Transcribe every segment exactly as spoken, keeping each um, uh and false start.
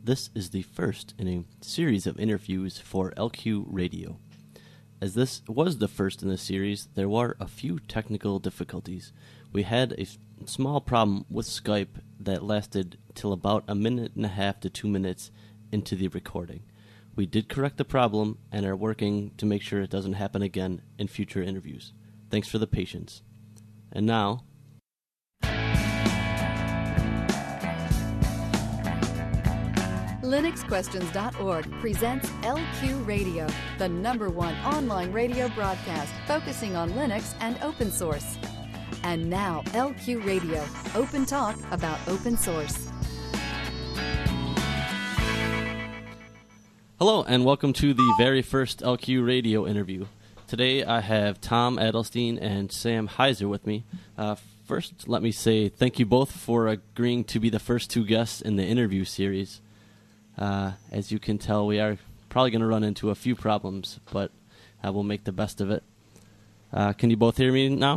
This is the first in a series of interviews for L Q Radio. As this was the first in the series, there were a few technical difficulties. We had a small problem with Skype that lasted till about a minute and a half to two minutes into the recording. We did correct the problem and are working to make sure it doesn't happen again in future interviews. Thanks for the patience. And now... Linux Questions dot org presents L Q Radio, the number one online radio broadcast focusing on Linux and open source. And now, L Q Radio, open talk about open source. Hello, and welcome to the very first L Q Radio interview. Today I have Tom Adelstein and Sam Heiser with me. Uh, first, let me say thank you both for agreeing to be the first two guests in the interview series. Uh, as you can tell, we are probably going to run into a few problems, but uh, we'll make the best of it. Uh, can you both hear me now?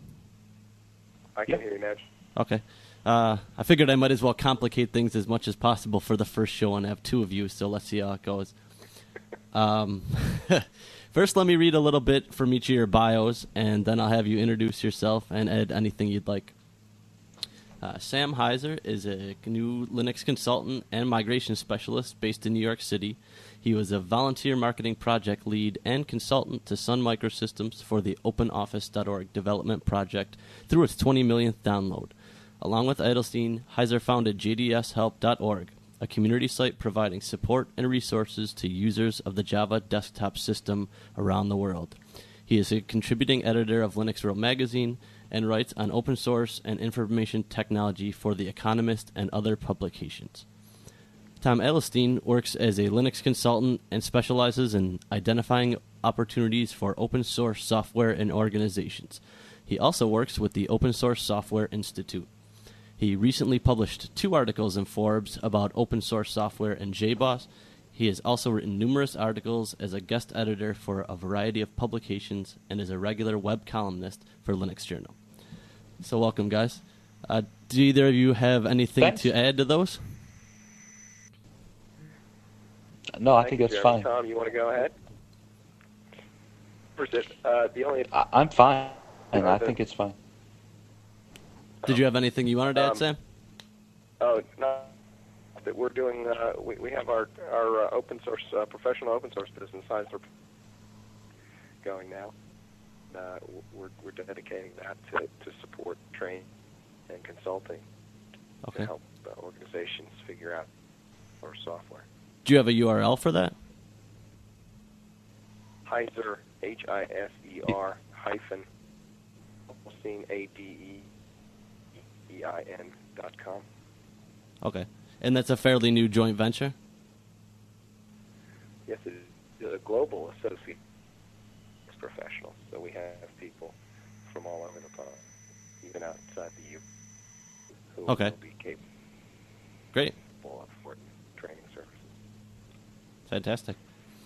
I can hear you, Ned. Okay. Uh, I figured I might as well complicate things as much as possible for the first show and have two of you, so let's see how it goes. Um, first, let me read a little bit from each of your bios, and then I'll have you introduce yourself and add anything you'd like. Uh, Sam Heiser is a new Linux consultant and migration specialist based in New York City. He was a volunteer marketing project lead and consultant to Sun Microsystems for the open office dot org development project through its twenty millionth download. Along with Adelstein, Heiser founded J D S help dot org, a community site providing support and resources to users of the Java desktop system around the world. He is a contributing editor of Linux World magazine and writes on open source and information technology for The Economist and other publications. Tom Adelstein works as a Linux consultant and specializes in identifying opportunities for open source software and organizations. He also works with the Open Source Software Institute. He recently published two articles in Forbes about open source software and J BOSS. He has also written numerous articles as a guest editor for a variety of publications and is a regular web columnist for Linux Journal. So welcome, guys. Uh, do either of you have anything Thanks. to add to those? No, I Thank think you, that's Jeremy. fine. Tom, you want to go ahead? First, uh, the only I, I'm fine, and I Okay. think it's fine. Did you have anything you wanted to add, Um, Sam? oh, no, that we're doing. Uh, we we have our our uh, open source uh, professional open source business science going now. Uh, we're we're dedicating that to, to support training and consulting Okay. to help uh, organizations figure out our software. Do you have a U R L for that? Heiser, H I S E R hyphen Adelstein, A D E E I N dot com. Okay. And that's a fairly new joint venture? Yes, it is a global associate professional. So we have people from all over the planet, even outside the U S, who Okay. will be capable Great. of for training services. Fantastic.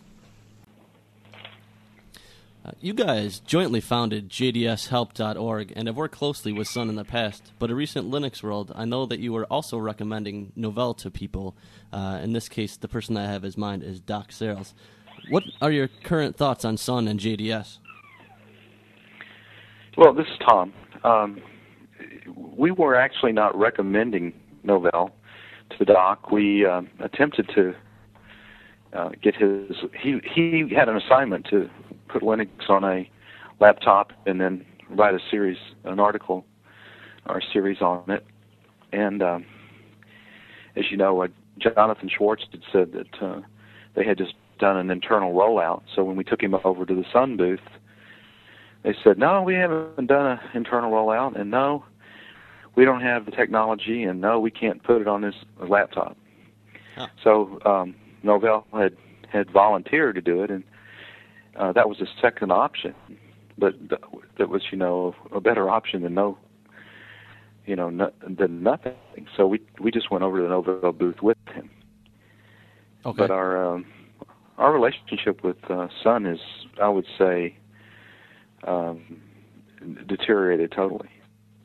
Uh, you guys jointly founded J D S help dot org and have worked closely with Sun in the past, but at recent Linux World, I know that you were also recommending Novell to people. Uh, in this case, the person I have in mind is Doc Searles. What are your current thoughts on Sun and J D S? Well, this is Tom. Um, we were actually not recommending Novell to Doc. We uh, attempted to uh, get his. He he had an assignment to put Linux on a laptop and then write a series, an article or a series on it. And um, as you know, uh, Jonathan Schwartz had said that uh, they had just done an internal rollout. So when we took him over to the Sun booth, they said, no, we haven't done an internal rollout, and no, we don't have the technology, and no, we can't put it on this laptop. Huh. So um, Novell had, had volunteered to do it, and uh, that was a second option, but th- that was, you know, a better option than no, you know, no, than nothing. So we we just went over to the Novell booth with him. Okay. But our um, our relationship with uh, Sun is, I would say, um, deteriorated totally.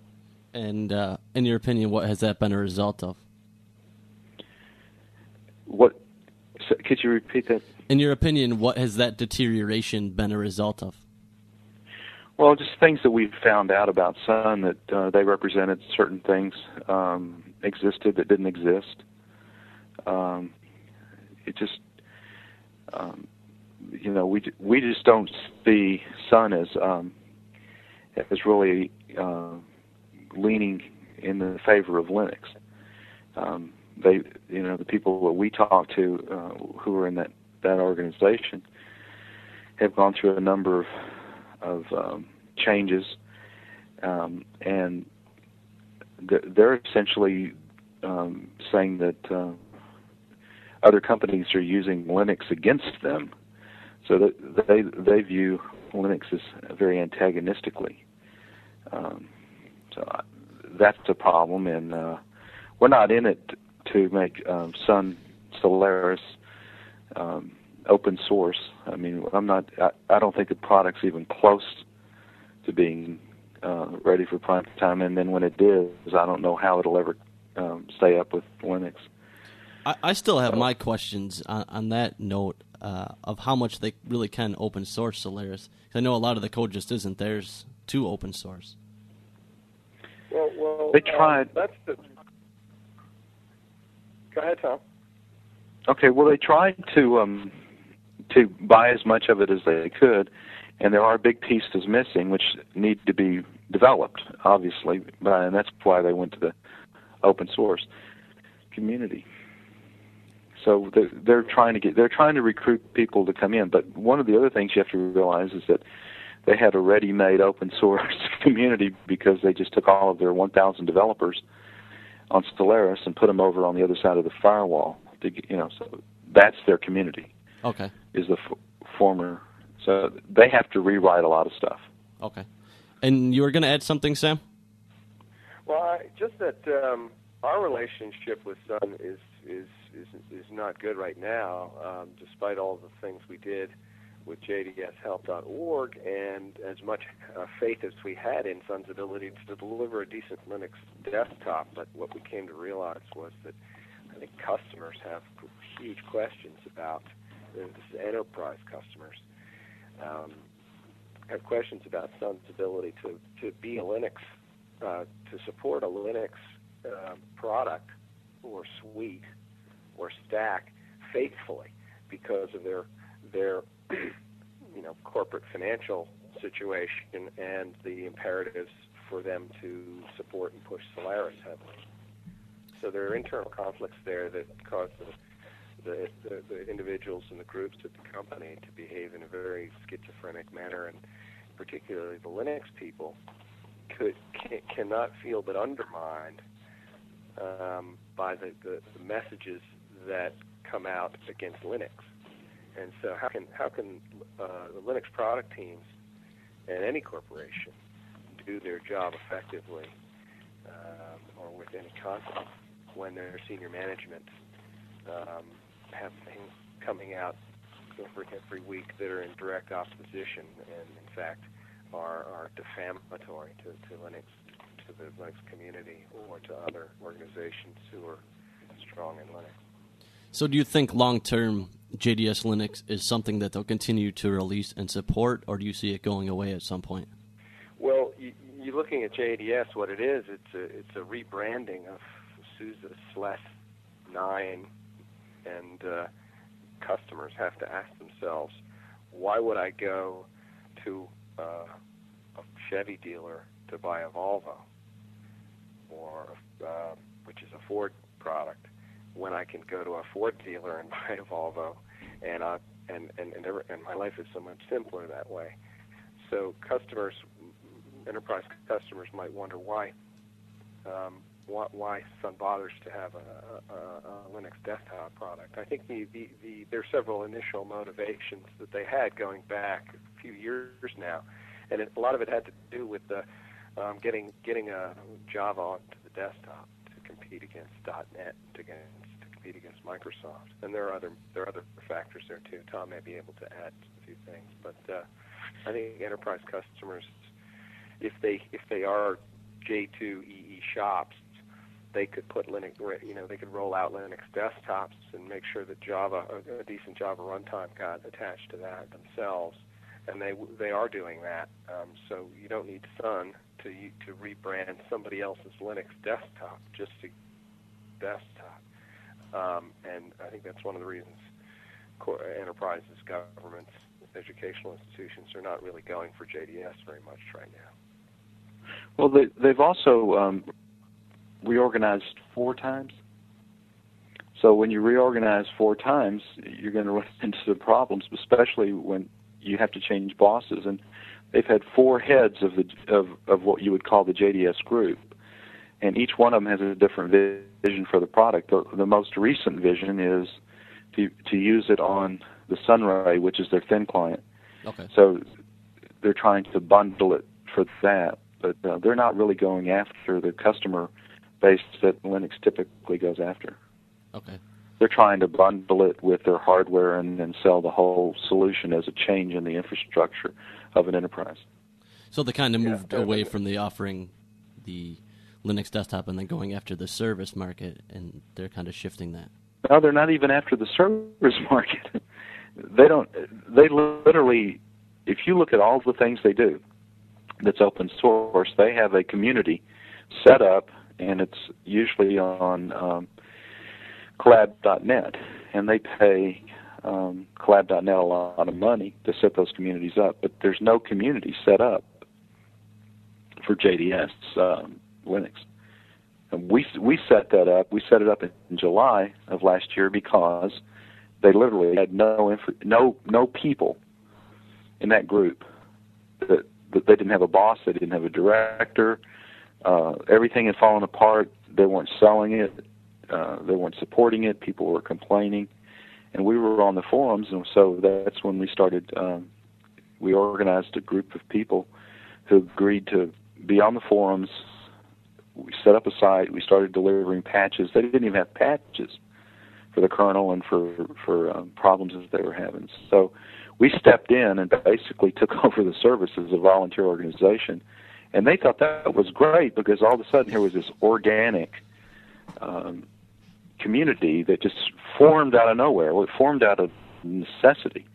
And uh, in your opinion, what has that been a result of? what? So, could you repeat that? In your opinion, what has that deterioration been a result of? Well, just things that we've found out about Sun, that uh, they represented certain things um, existed that didn't exist. Um, it just, um, you know, we we just don't see Sun as um, as really uh, leaning in the favor of Linux. Um, they, you know, the people that we talk to uh, who are in that, that organization have gone through a number of, of um, changes, um, and th- they're essentially um, saying that uh, other companies are using Linux against them, so that they they view Linux as very antagonistically. Um, so I, that's a problem, and uh, we're not in it to make um, Sun Solaris um, open source. I mean, I'm not. I, I don't think the product's even close to being uh, ready for prime time. And then when it is, I don't know how it'll ever um, stay up with Linux. I, I still have my questions on, on that note uh, of how much they really can open source Solaris. I know a lot of the code just isn't theirs to open source. Well, well, they tried. Um, that's the. Go ahead, Tom. Okay. Well, they tried to um, to buy as much of it as they could, and there are big pieces missing which need to be developed, obviously, but, and that's why they went to the open source community. So they're, they're trying to get they're trying to recruit people to come in. But one of the other things you have to realize is that they had a ready-made open source community because they just took all of their one thousand developers on Solaris and put them over on the other side of the firewall. To, you know, so that's their community. Okay. Is the f- former. So they have to rewrite a lot of stuff. Okay. And you were going to add something, Sam? Well, I, just that um, our relationship with Sun is is is is not good right now, um, despite all the things we did with J D S help dot org, and as much uh, faith as we had in Sun's ability to deliver a decent Linux desktop. But what we came to realize was that I think customers have huge questions about, uh, this is enterprise customers, um, have questions about Sun's ability to, to be a Linux, uh, to support a Linux uh, product or suite or stack faithfully because of their their you know corporate financial situation and the imperatives for them to support and push Solaris heavily. So there are internal conflicts there that cause the, the, the, the individuals and the groups at the company to behave in a very schizophrenic manner, and particularly the Linux people could can, cannot feel but undermined um, by the, the, the messages that come out against Linux. And so how can how can uh, the Linux product teams and any corporation do their job effectively um, or with any confidence when their senior management um, have things coming out every, every week that are in direct opposition and, in fact, are, are defamatory to, to Linux, to the Linux community or to other organizations who are strong in Linux. So do you think long-term J D S Linux is something that they'll continue to release and support, or do you see it going away at some point? Well, you, you're looking at J D S, what it is, it's a, it's a rebranding of SUSE slash nine, and uh, customers have to ask themselves, why would I go to uh, a Chevy dealer to buy a Volvo, or uh, which is a Ford product, when I can go to a Ford dealer and buy a Volvo, and uh, and and and, ever, and my life is so much simpler that way. So customers, enterprise customers, might wonder why um, why, why Sun bothers to have a, a, a Linux desktop product. I think the, the, the there are several initial motivations that they had going back a few years now, and it, a lot of it had to do with the um, getting getting a Java onto the desktop to compete against .NET, to, against, to compete against Microsoft. And there are other there are other factors there too. Tom may be able to add a few things, but uh, I think enterprise customers, if they if they are J two E E shops, they could put Linux, you know, they could roll out Linux desktops and make sure that Java, a, a decent Java runtime got attached to that themselves, and they they are doing that. Um, so you don't need Sun to to rebrand somebody else's Linux desktop just to desktop. Um, and I think that's one of the reasons enterprises, governments, educational institutions are not really going for J D S very much right now. Well, they, they've also um, reorganized four times. So when you reorganize four times, you're going to run into some problems, especially when you have to change bosses. And they've had four heads of the of, of what you would call the J D S group, and each one of them has a different vision for the product. The, the most recent vision is to to use it on the Sunray, which is their thin client. Okay. So they're trying to bundle it for that, but uh, they're not really going after the customer base that Linux typically goes after. Okay. They're trying to bundle it with their hardware and then sell the whole solution as a change in the infrastructure of an enterprise. So they kind of Yeah, moved away from the offering the Linux desktop and then going after the service market, and they're kind of shifting that. No, they're not even after the service market. They don't. They literally, if you look at all the things they do that's open source, they have a community set up, and it's usually on um, collab dot net, and they pay um, collab dot net a lot of money to set those communities up, but there's no community set up for J D S um, Linux. And we we set that up. We set it up in July of last year because they literally had no inf- no no people in that group. That, that they didn't have a boss. They didn't have a director. Uh, everything had fallen apart. They weren't selling it. Uh, they weren't supporting it. People were complaining, and we were on the forums. And so that's when we started. Um, we organized a group of people who agreed to be on the forums. We set up a site. We started delivering patches. They didn't even have patches for the kernel and for for um, problems that they were having. So we stepped in and basically took over the service as a volunteer organization, and they thought that was great because all of a sudden here was this organic um, community that just formed out of nowhere. Well, it formed out of necessity.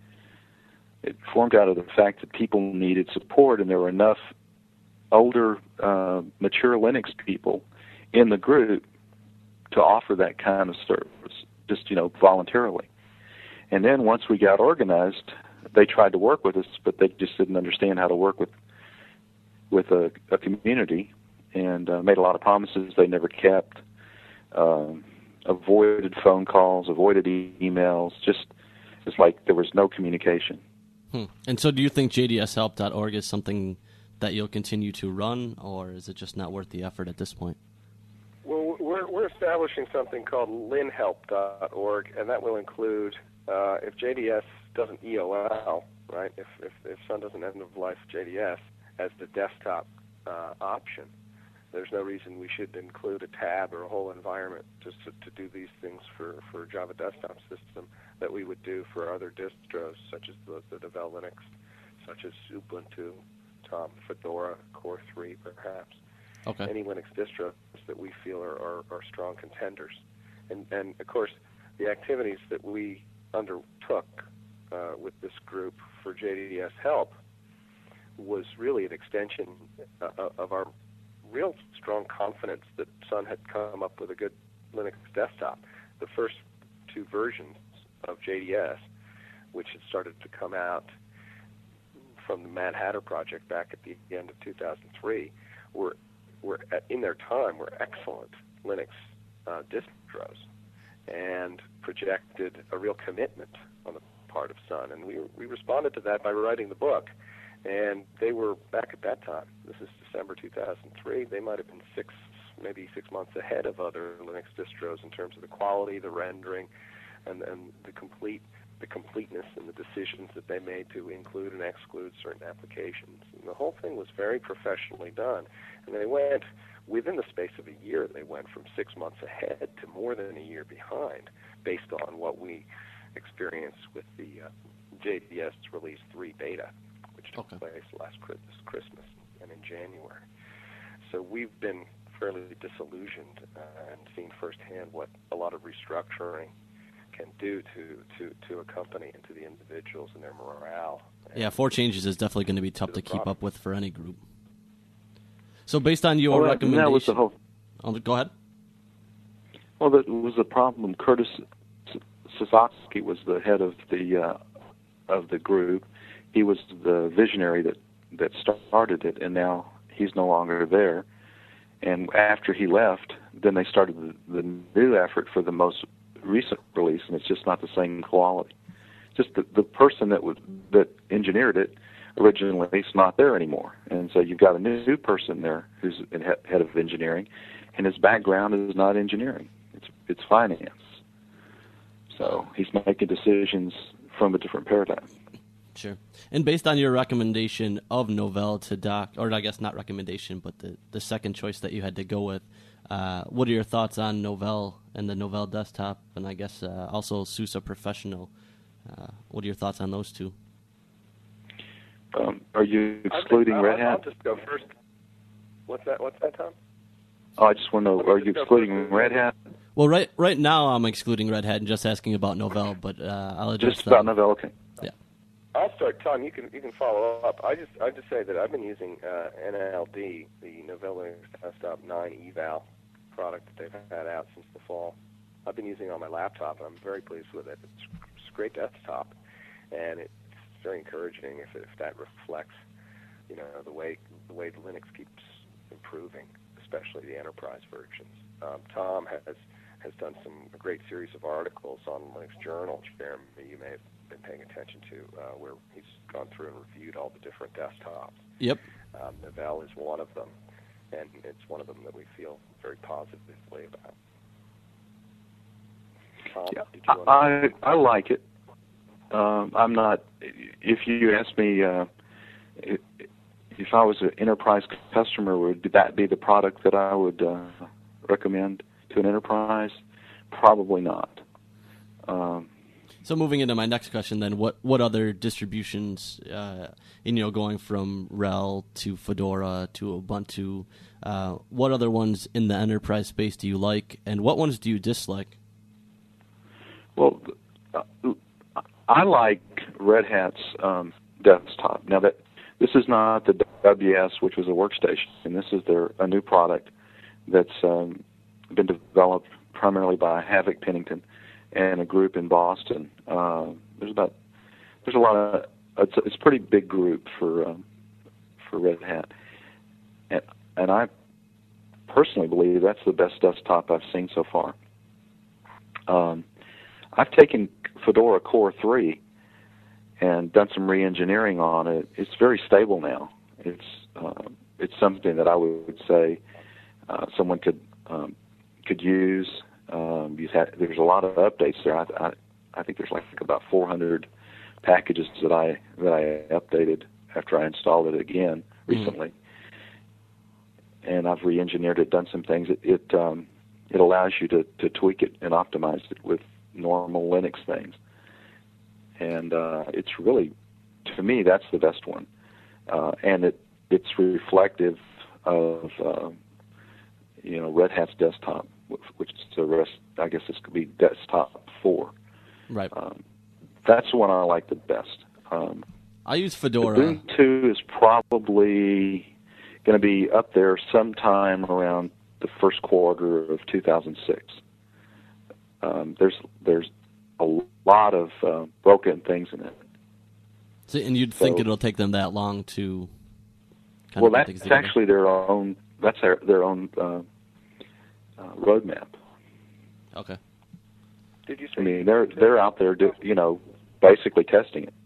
It formed out of the fact that people needed support, and there were enough older, uh, mature Linux people in the group to offer that kind of service, just, you know, voluntarily. And then once we got organized, they tried to work with us, but they just didn't understand how to work with with a, a community, and uh, made a lot of promises they never kept, um, avoided phone calls, avoided e- emails, just it's like there was no communication. Hmm. And so do you think J D S help dot org is something that you'll continue to run, or is it just not worth the effort at this point? Well, we're, we're establishing something called lin help dot org, and that will include, uh, if J D S doesn't E O L, right, if, if, if Sun doesn't end of life J D S as the desktop uh, option, there's no reason we should include a tab or a whole environment just to, to do these things for, for Java desktop system that we would do for other distros, such as the, the Devel Linux, such as Ubuntu, Tom, Fedora, Core three, perhaps. Okay. Any Linux distros that we feel are, are, are strong contenders. And, and, of course, the activities that we undertook uh, with this group for J D S Help was really an extension uh, of our real strong confidence that Sun had come up with a good Linux desktop. The first two versions of J D S, which had started to come out from the Mad Hatter project back at the end of two thousand three, were were at, in their time were excellent Linux uh, distros, and projected a real commitment on the part of Sun. And we we responded to that by writing the book. And they were back at that time. This is December two thousand three. They might have been six, maybe six months ahead of other Linux distros in terms of the quality, the rendering, and, and the complete the completeness and the decisions that they made to include and exclude certain applications. And the whole thing was very professionally done. And they went, within the space of a year, they went from six months ahead to more than a year behind, based on what we experienced with the uh, J D S Release three beta, which took Okay. place last Christmas and in January. So we've been fairly disillusioned uh, and seen firsthand what a lot of restructuring can do to, to, to a company and to the individuals and their morale. Yeah, four changes is definitely going to be tough to to the keep product. up with for any group. So based on your Well, that- recommendation... that was the whole. Oh, go ahead. Well, that was the problem. Curtis Sasaki was the head of the uh, of the group. He was the visionary that that started it, and now he's no longer there. And after he left, then they started the, the new effort for the most recent release, and it's just not the same quality. Just the the person that was that engineered it originally is not there anymore, and so you've got a new, new person there who's in he- head of engineering, and his background is not engineering. It's it's finance. So he's making decisions from a different paradigm. Sure. And based on your recommendation of Novell to Doc, or I guess not recommendation, but the, the second choice that you had to go with, uh, what are your thoughts on Novell and the Novell desktop, and I guess uh, also SUSE Professional? Uh, what are your thoughts on those two? Um, are you I think excluding I'll, Red Hat? I'll just go first. What's that? What's that, Tom? Oh, I just want to know, Let me are just you go excluding first. Red Hat? Well, right right now I'm excluding Red Hat and just asking about Novell, but uh, I'll address Just that. about Novell, okay. Yeah. I'll start, Tom. You can you can follow up. I just I just say that I've been using uh, N L D, the Novell Linux Desktop nine eval product that they've had out since the fall. I've been using it on my laptop, and I'm very pleased with it. It's, it's a great desktop, and it's very encouraging if if that reflects, you know, the way the way Linux keeps improving, especially the enterprise versions. Um, Tom has has done some a great series of articles on Linux Journal, Jeremy, you may have been paying attention to, uh, where he's gone through and reviewed all the different desktops. Yep. Um, Novell is one of them, and it's one of them that we feel very positively about. Tom, Yeah, did you want to I, I like it. Um, I'm not, if you ask me, uh, if, if I was an enterprise customer, would that be the product that I would uh, recommend to an enterprise? Probably not. Um, So moving into my next question, then, what what other distributions, uh, you know, going from R H E L to Fedora to Ubuntu, uh, what other ones in the enterprise space do you like, and what ones do you dislike? well, uh, I like Red Hat's um, desktop. Now that this is not the W S, which was a workstation, and this is their a new product that's um, been developed primarily by Havoc Pennington and a group in Boston. Uh, there's about there's a lot of it's a, it's a pretty big group for um, for Red Hat, and and I personally believe that's the best desktop I've seen so far. Um, I've taken Fedora Core three and done some re-engineering on it. It's very stable now. It's uh, it's something that I would say uh, someone could um, could use. Um, you've had, there's a lot of updates there. I, I, I think there's like about four hundred packages that I that I updated after I installed it again recently, mm-hmm. and I've re-engineered it, done some things. It it, um, it allows you to, to tweak it and optimize it with normal Linux things, and uh, it's really, to me, that's the best one, uh, and it it's reflective of uh, you know Red Hat's desktop, which is the rest, I guess this could be desktop four. Right. Um, that's the one I like the best. Um, I use Fedora. Ubuntu is probably going to be up there sometime around the first quarter of two thousand six. Um, there's there's a lot of uh, broken things in it. So, and you'd think So- it'll take them that long to kind Well, of get that's things together? actually their own. That's their their own uh, uh, roadmap. Okay. Did you say? I mean, they're they're out there, do, you know, basically testing it.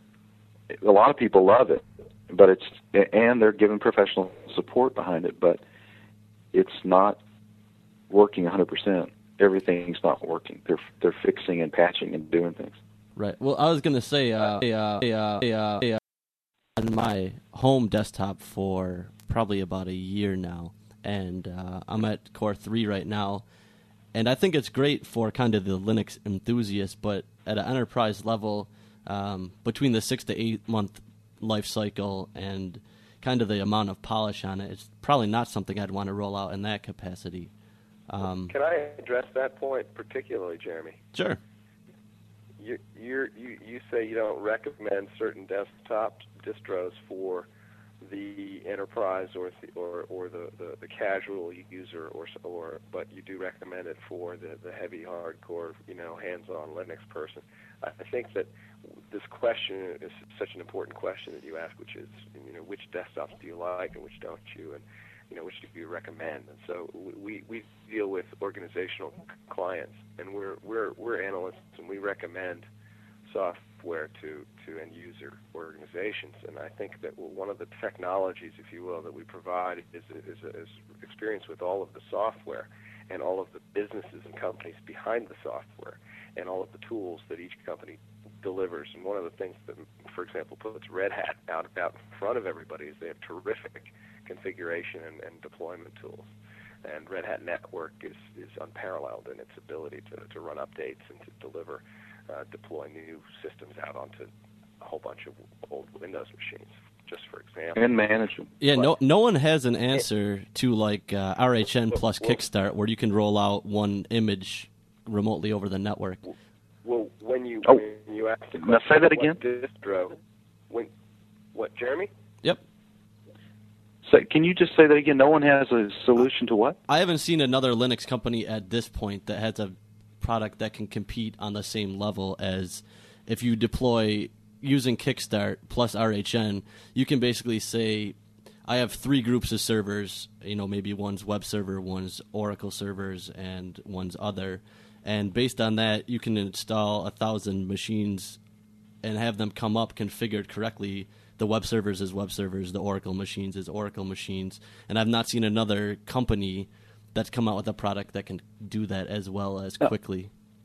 A lot of people love it, but it's and they're giving professional support behind it, but it's not working one hundred percent. Everything's not working. They're they're fixing and patching and doing things. Right. Well, I was going to say, uh, uh, uh, uh, uh, on my home desktop for probably about a year now, and uh, I'm at Core three right now, and I think it's great for kind of the Linux enthusiast, but at an enterprise level, um, between the six to eight month life cycle and kind of the amount of polish on it, it's probably not something I'd want to roll out in that capacity. Um, Can I address that point particularly, Jeremy? Sure. You, you're, you you say you don't recommend certain desktop distros for the enterprise or the, or or the, the, the casual user, or or but you do recommend it for the, the heavy, hardcore, you know, hands-on Linux person. I think that this question is such an important question that you ask, which is, you know, which desktops do you like and which don't you, and you know, which do you recommend? And so we we deal with organizational clients, and we're we're we're analysts, and we recommend software to, to end user organizations. And I think that one of the technologies, if you will, that we provide is is, is experience with all of the software and all of the businesses and companies behind the software and all of the tools that each company delivers. And one of the things that, for example, puts Red Hat out out in front of everybody is they have terrific configuration and, and deployment tools. And Red Hat Network is, is unparalleled in its ability to, to run updates and to deliver, uh, deploy new systems out onto a whole bunch of old Windows machines, just for example. And manage them. Yeah, But- no no one has an answer to like uh, R H N plus Well- Kickstart, where you can roll out one image remotely over the network. Well, when you Oh. when you ask the Now question, say that what again. distro, when what, Jeremy? Yep. So can you just say that again? No one has a solution to what? I haven't seen another Linux company at this point that has a product that can compete on the same level as if you deploy using Kickstart plus R H N, you can basically say, I have three groups of servers, you know, maybe one's web server, one's Oracle servers, and one's other. And based on that, you can install a thousand machines and have them come up configured correctly. The web servers as web servers, the Oracle machines as Oracle machines. And I've not seen another company that's come out with a product that can do that as well as quickly.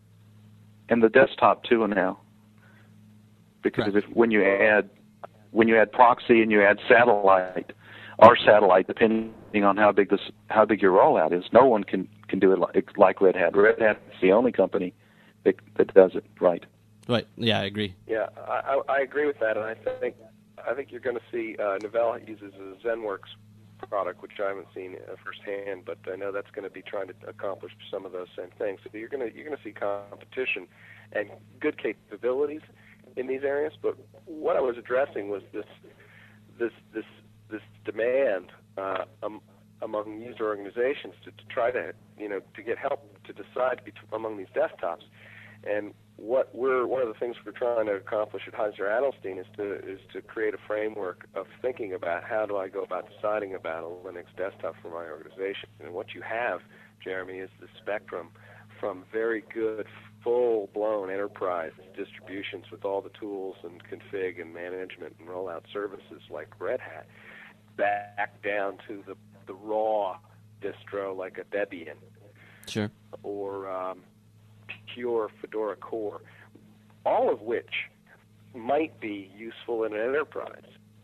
And the desktop too now. Because Correct. if when you add when you add proxy and you add satellite, or satellite, depending on how big this how big your rollout is, no one can, can do it like, like Red Hat. Red Hat's the only company that, that does it right. Right. Yeah, I agree. Yeah, I, I I agree with that, and I think I think you're going to see uh, Novell uses a ZenWorks product, which I haven't seen uh, firsthand, but I know that's going to be trying to accomplish some of those same things. So you're going to you're going to see competition and good capabilities in these areas. But what I was addressing was this this this this demand uh, um, among user organizations to, to try to you know to get help to decide bet- among these desktops. And what we're one of the things we're trying to accomplish at Heiser Adelstein is to is to create a framework of thinking about how do I go about deciding about a Linux desktop for my organization. And what you have, Jeremy, is the spectrum from very good full-blown enterprise distributions with all the tools and config and management and rollout services like Red Hat, back down to the the raw distro like a Debian Sure. or um, pure Fedora core, all of which might be useful in an enterprise.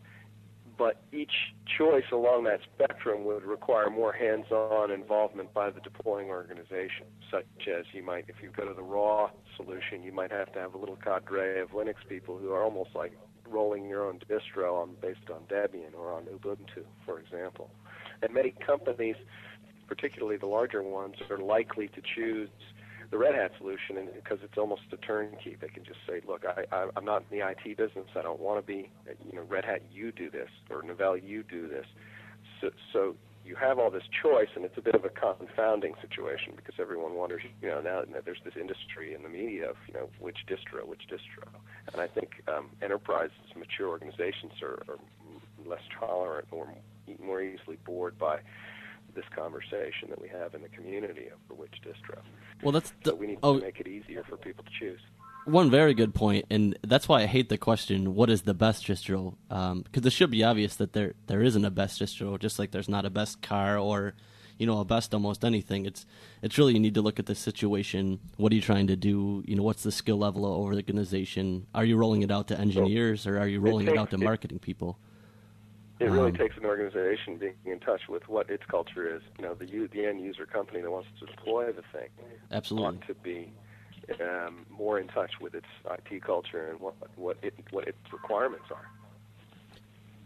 But each choice along that spectrum would require more hands-on involvement by the deploying organization, such as you might, if you go to the raw solution, you might have to have a little cadre of Linux people who are almost like rolling your own distro on, based on Debian or on Ubuntu, for example. And many companies, particularly the larger ones, are likely to choose the Red Hat solution, and because it's almost a turnkey. They can just say, look, I, I, I'm not in the I T business. I don't want to be, you know, Red Hat, you do this, or Novell, you do this. So, so you have all this choice, and it's a bit of a confounding situation because everyone wonders, you know, now there's this industry in the media of, you know, which distro, which distro. And I think um, enterprises, mature organizations are, are less tolerant or more easily bored by this conversation that we have in the community over which distro. Well, that's the, So we need oh, to make it easier for people to choose. one very good point, and that's why I hate the question, what is the best distro? Um, because it should be obvious that there there isn't a best distro, just like there's not a best car or, you know, a best almost anything. It's it's really, you need to look at the situation. What are you trying to do? You know, what's the skill level of the organization? Are you rolling it out to engineers, or are you rolling it, takes- out to it- marketing people? It really Um, takes an organization being in touch with what its culture is. You know, the u- the end user company that wants to deploy the thing Absolutely. ought to be um, more in touch with its I T culture and what what it what its requirements are.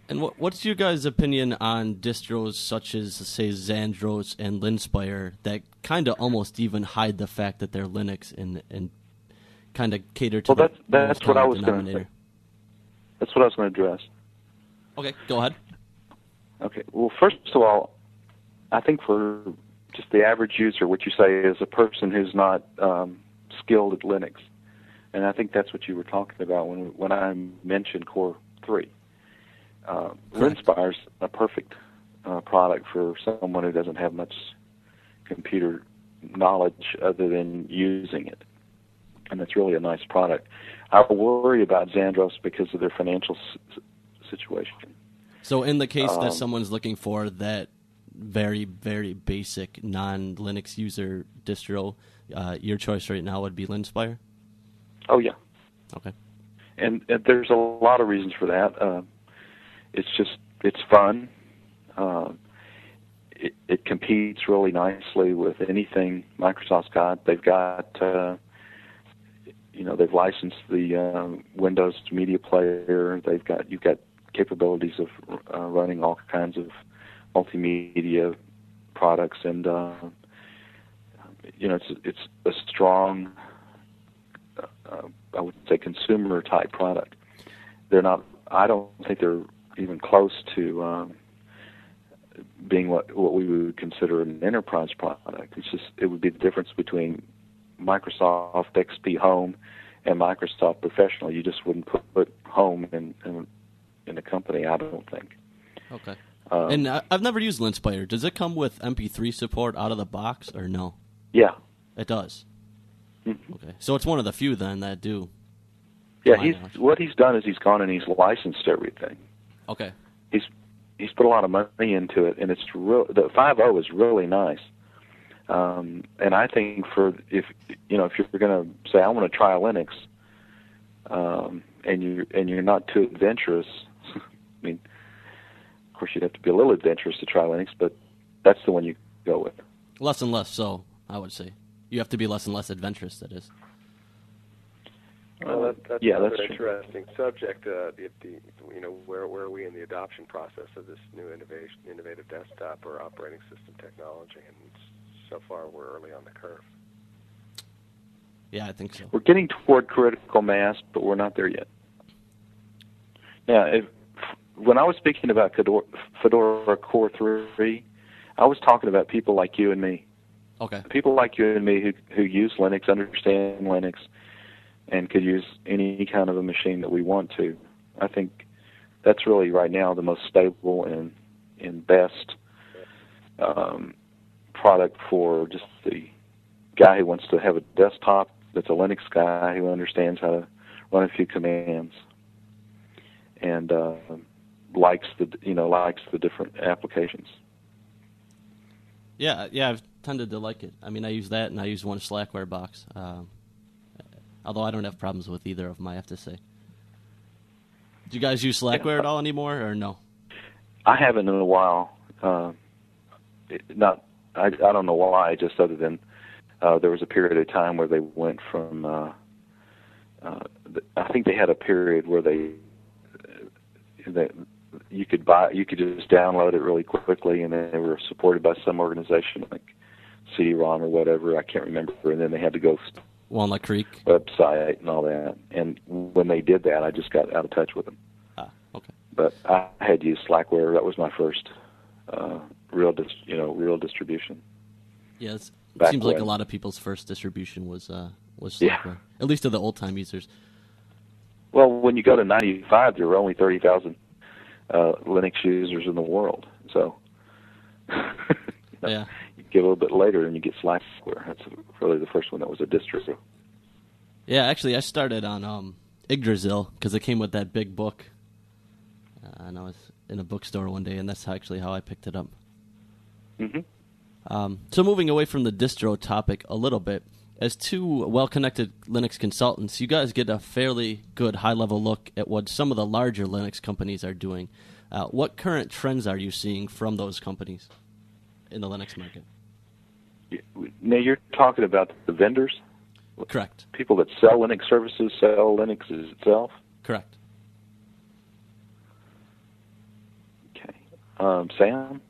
And what, what's your guys' opinion on distros such as, say, Xandros and Linspire that kind of almost even hide the fact that they're Linux and and kind of cater to well, the that's, that's what I was going to denominator? That's what I was going to address. Okay, go ahead. Okay. Well, first of all, I think for just the average user, what you say is a person who's not um, skilled at Linux, and I think that's what you were talking about when when I mentioned Core three. Uh, Linspire's a perfect uh, product for someone who doesn't have much computer knowledge other than using it, and it's really a nice product. I worry about Xandros because of their financial s- situation. So in the case Um, that someone's looking for that very, very basic non-Linux user distro, uh, your choice right now would be Linspire? Oh, yeah. Okay. And, and there's a lot of reasons for that. Uh, it's just, it's fun. Uh, it, it competes really nicely with anything Microsoft's got. They've got, uh, you know, they've licensed the uh, Windows Media Player. They've got, you've got capabilities of uh, running all kinds of multimedia products, and uh, you know, it's it's a strong, uh, I would say, consumer type product. They're not. I don't think they're even close to um, being what what we would consider an enterprise product. It's just it would be the difference between Microsoft X P Home and Microsoft Professional. You just wouldn't put, put Home in, in in a company, I don't think. Okay. Um, and I, I've never used Linspire. Does it come with M P three support out of the box, or no? Yeah. It does. Mm-hmm. Okay. So it's one of the few then that do. Yeah, my he's knowledge. what he's done is he's gone and he's licensed everything. Okay. He's he's put a lot of money into it, and it's real. The five point oh is really nice. Um, and I think for if you know if you're going to say I want to try a Linux, um, and you and you're not too adventurous, I mean, of course you'd have to be a little adventurous to try Linux, but that's the one you go with. Less and less so, I would say. You have to be less and less adventurous, that is. Well, that, that's yeah, another that's true. interesting subject. Uh, the, the, you know, where where are we in the adoption process of this new innovation, innovative desktop or operating system technology? And so far, we're early on the curve. Yeah, I think so. We're getting toward critical mass, but we're not there yet. Now, if, when I was speaking about Fedora, Fedora Core three, I was talking about people like you and me. Okay. People like you and me who who use Linux, understand Linux, and could use any kind of a machine that we want to. I think that's really right now the most stable and and best um, product for just the guy who wants to have a desktop that's a Linux guy who understands how to run a few commands and uh, likes the you know likes the different applications. Yeah, yeah, I've tended to like it. I mean, I use that, and I use one Slackware box. Um, although I don't have problems with either of them, I have to say. Do you guys use Slackware Yeah. at all anymore, or no? I haven't in a while. Uh, it, not I, I don't know why. Just other than uh, there was a period of time where they went from. Uh, uh, I think they had a period where they that you could buy, you could just download it really quickly, and then they were supported by some organization like C D ROM or whatever. I can't remember. And then they had to go Walnut Creek. website and all that. And when they did that, I just got out of touch with them. Ah, okay. But I had used Slackware. That was my first uh, real, dis- you know, real distribution. Yeah, it's, it Back seems like when. a lot of people's first distribution was uh, was Yeah. Slackware, at least to the old time users. Well, when you go to ninety-five, there were only thirty thousand uh, Linux users in the world. So you know, Yeah. you get a little bit later, and you get Slackware. That's really the first one that was a distro. Yeah, actually, I started on um, Yggdrasil because it came with that big book. Uh, and I was in a bookstore one day, and that's actually how I picked it up. Mm-hmm. Um, so moving away from the distro topic a little bit, as two well-connected Linux consultants, you guys get a fairly good high-level look at what some of the larger Linux companies are doing. Uh, what current trends are you seeing from those companies in the Linux market? Now, you're talking about the vendors? Correct. People that sell Linux services, sell Linux itself? Correct. Um, Sam?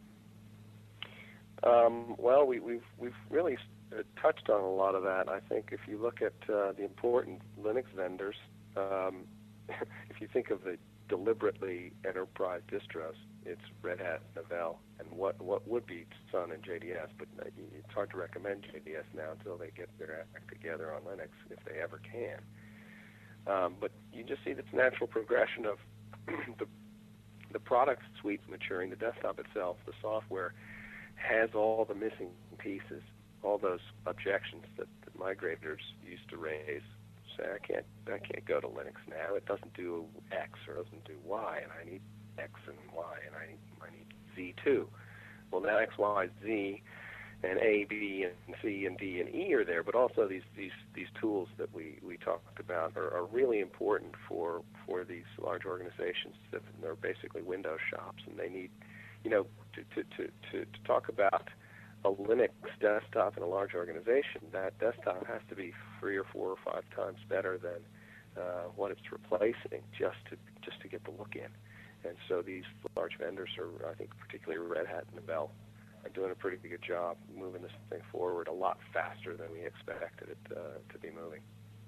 Um, well, we, we've we've really uh, touched on a lot of that. I think if you look at uh, the important Linux vendors, um, if you think of the deliberately enterprise distros, it's Red Hat, Novell, and what what would be Sun and J D S. But it's hard to recommend J D S now until they get their act together on Linux, if they ever can. Um, but you just see this natural progression of the the product suite maturing, the desktop itself, the software has all the missing pieces, all those objections that, that migrators used to raise. Say, I can't, I can't go to Linux now. It doesn't do X or doesn't do Y, and I need X and Y, and I need, I need Z too. Well, now X, Y, Z, and A, B, and C, and D, and E are there, but also these these, these tools that we, we talked about are, are really important for for these large organizations that are basically Windows shops, and they need, you know, to to, to, to, to talk about a Linux desktop in a large organization. That desktop has to be three or four or five times better than uh, what it's replacing just to just to get the look in. And so these large vendors are, I think, particularly Red Hat and Novell, are doing a pretty good job moving this thing forward a lot faster than we expected it uh, to be moving.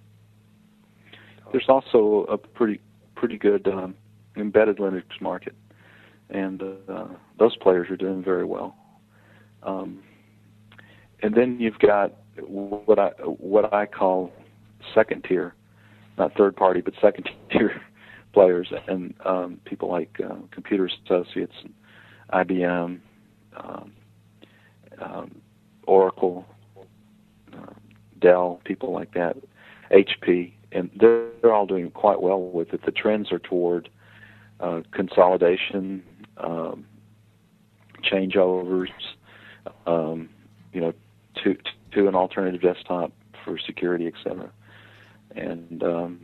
There's also a pretty pretty good um, embedded Linux market, and uh, those players are doing very well. Um, and then you've got what I what I call second tier, not third party, but second tier players, and um, people like uh, Computer Associates, I B M, um, um, Oracle, uh, Dell, people like that, H P, and they're, they're all doing quite well with it. The trends are toward uh, consolidation, um, changeovers, um, you know, to to an alternative desktop for security, et cetera. And um,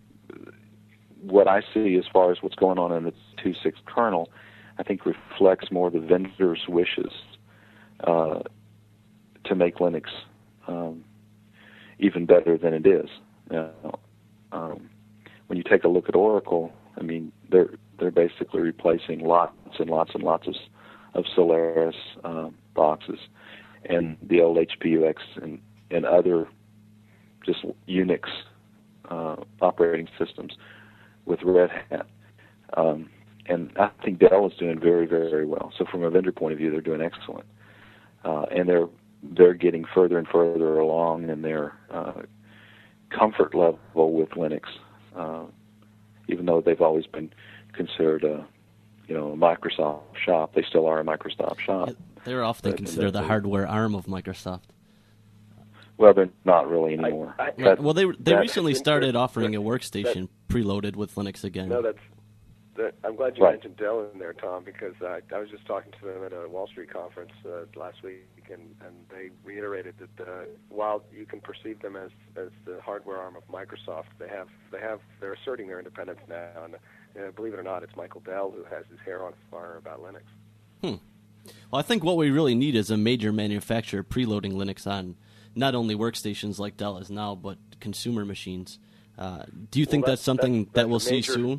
what I see as far as what's going on in the two point six kernel, I think reflects more the vendor's wishes uh, to make Linux um, even better than it is. Now, um, when you take a look at Oracle, I mean, they're they're basically replacing lots and lots and lots of of Solaris um, boxes and the old H P U X and, and other just Unix uh, operating systems with Red Hat. Um, and I think Dell is doing very, very well. So from a vendor point of view, they're doing excellent. Uh, and they're they're getting further and further along in their uh, comfort level with Linux, uh, even though they've always been considered a you know a Microsoft shop. They still are a Microsoft shop. They're often but, considered the hardware arm of Microsoft. Well, they're not really anymore. I, I, that, well, they they recently started offering a workstation that, preloaded with Linux again. No, that's. That, I'm glad you right. mentioned Dell in there, Tom, because I, I was just talking to them at a Wall Street conference uh, last week, and, and they reiterated that uh, while you can perceive them as, as the hardware arm of Microsoft, they have they have they're asserting their independence now. And uh, believe it or not, it's Michael Dell who has his hair on fire about Linux. Hmm. Well, I think what we really need is a major manufacturer preloading Linux on not only workstations like Dell is now, but consumer machines. Uh, do you think well, that's, that's something that's, that that's we'll see major, soon?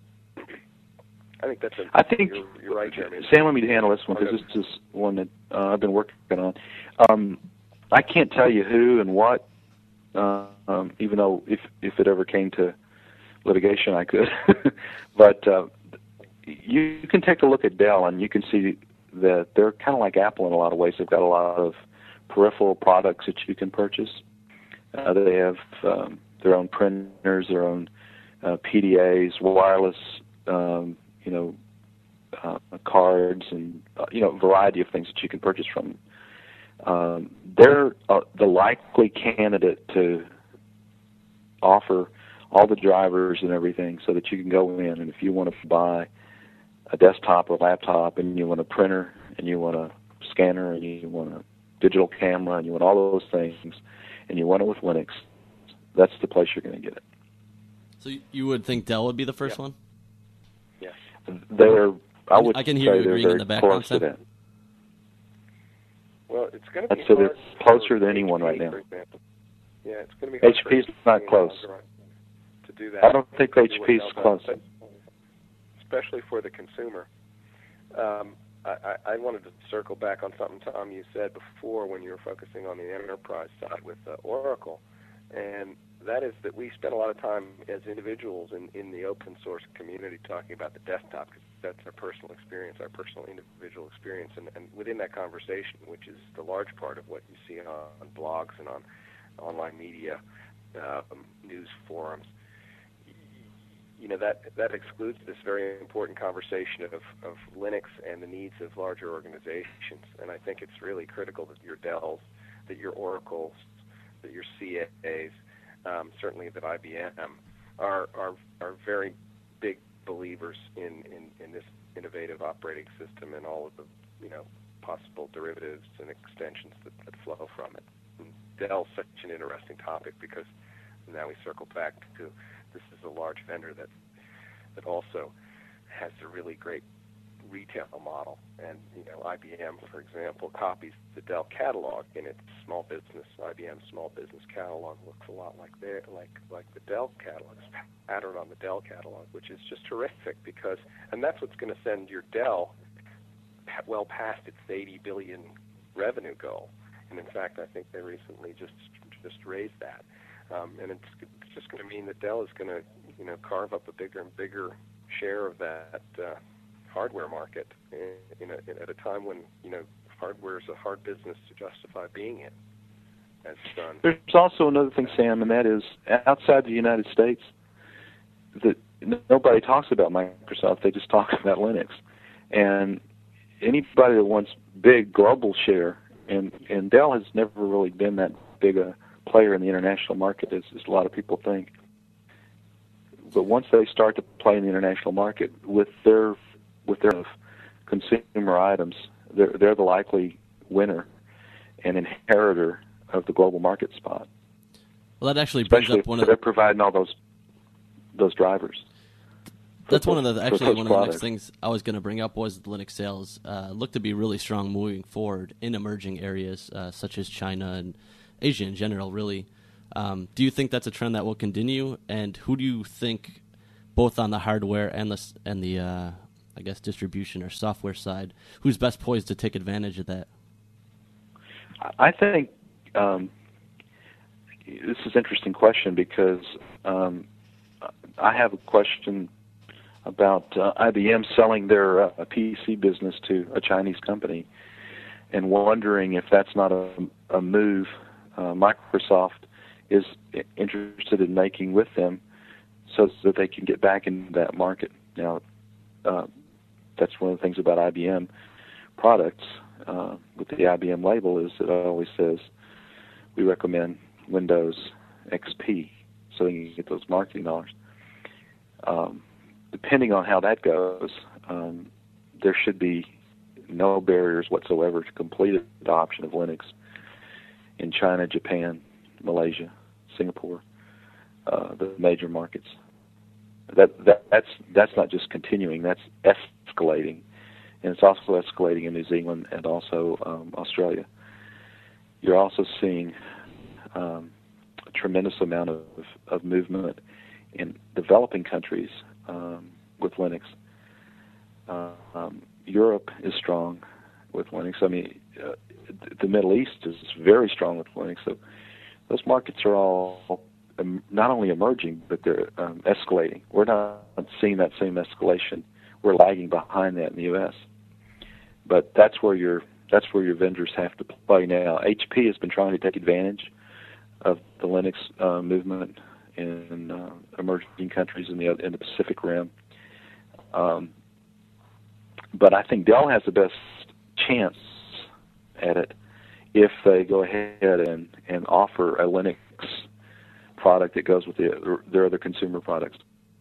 I think that's. A, I think you're, you're right, Jeremy. Sam, let me handle this one because this is one that uh, I've been working on. Um, I can't tell you who and what, uh, um, even though if if it ever came to litigation, I could. But uh, you, you can take a look at Dell, and you can see that they're kind of like Apple in a lot of ways. They've got a lot of peripheral products that you can purchase. Uh, they have um, their own printers, their own uh, P D As, wireless. Um, you know, uh, cards and, uh, you know, a variety of things that you can purchase from them. Um, they're uh, the likely candidate to offer all the drivers and everything so that you can go in, and if you want to buy a desktop or laptop and you want a printer and you want a scanner and you want a digital camera and you want all those things and you want it with Linux, that's the place you're going to get it. So you would think Dell would be the first yeah. one? They're, I would I can hear say you they're agreeing very in the background. close to that. Well, it's going to be I'd say hard they're closer than H P, anyone right now. For example. Yeah, it's going to be hard H P's not close. To do that. I don't think H P's close. Especially for the consumer. Um, I, I wanted to circle back on something, Tom, you said before when you were focusing on the enterprise side with uh, Oracle, and that is that we spend a lot of time as individuals in, in the open source community talking about the desktop, because that's our personal experience, our personal individual experience, and, and within that conversation, which is the large part of what you see on, on blogs and on online media, um, news forums, you know, that that excludes this very important conversation of, of Linux and the needs of larger organizations. And I think it's really critical that your Dells, that your Oracles, that your C As, um, certainly that I B M, are are are very big believers in, in, in this innovative operating system and all of the, you know, possible derivatives and extensions that, that flow from it. And Dell's such an interesting topic because now we circle back to this is a large vendor that that also has a really great retail model. And, you know, I B M, for example, copies the Dell catalog in its small business. I B M small business catalog looks a lot like their, like like the Dell catalog. It's patterned on the Dell catalog, which is just terrific because, and that's what's going to send your Dell well past its eighty billion revenue goal. And in fact, I think they recently just just raised that. Um, and it's, it's just going to mean that Dell is going to, you know, carve up a bigger and bigger share of that uh, hardware market in a, in, at a time when, you know, hardware is a hard business to justify being in. As done. There's also another thing, Sam, and that is outside the United States, that nobody talks about Microsoft. They just talk about Linux. And anybody that wants big global share, and, and Dell has never really been that big a player in the international market as, as a lot of people think. But once they start to play in the international market with their with their consumer items, they're they're the likely winner and inheritor of the global market spot. Well, that actually brings Especially up one if of they're providing all those those drivers. That's for, one of the actually one of the products. next things I was going to bring up was the Linux sales uh, look to be really strong moving forward in emerging areas uh, such as China and Asia in general. Really, um, do you think that's a trend that will continue? And who do you think, both on the hardware and the and the uh, I guess distribution or software side, who's best poised to take advantage of that? I think um, this is an interesting question because um, I have a question about uh, I B M selling their uh, P C business to a Chinese company and wondering if that's not a, a move uh, Microsoft is interested in making with them so that they can get back into that market. Now, uh, that's one of the things about I B M products uh, with the I B M label is it always says we recommend Windows X P so you can get those marketing dollars. Um, depending on how that goes, um, there should be no barriers whatsoever to complete adoption of Linux in China, Japan, Malaysia, Singapore, uh, the major markets. That, that that's that's not just continuing; that's escalating, and it's also escalating in New Zealand and also um, Australia. You're also seeing um, a tremendous amount of, of movement in developing countries um, with Linux. Uh, um, Europe is strong with Linux. I mean, uh, the Middle East is very strong with Linux. So those markets are all um, not only emerging, but they're um, escalating. We're not seeing that same escalation. We're lagging behind that in the U S. But that's where your that's where your vendors have to play now. H P has been trying to take advantage of the Linux uh, movement in uh, emerging countries in the in the Pacific Rim. Um, but I think Dell has the best chance at it if they go ahead and, and offer a Linux product that goes with the, their other consumer products.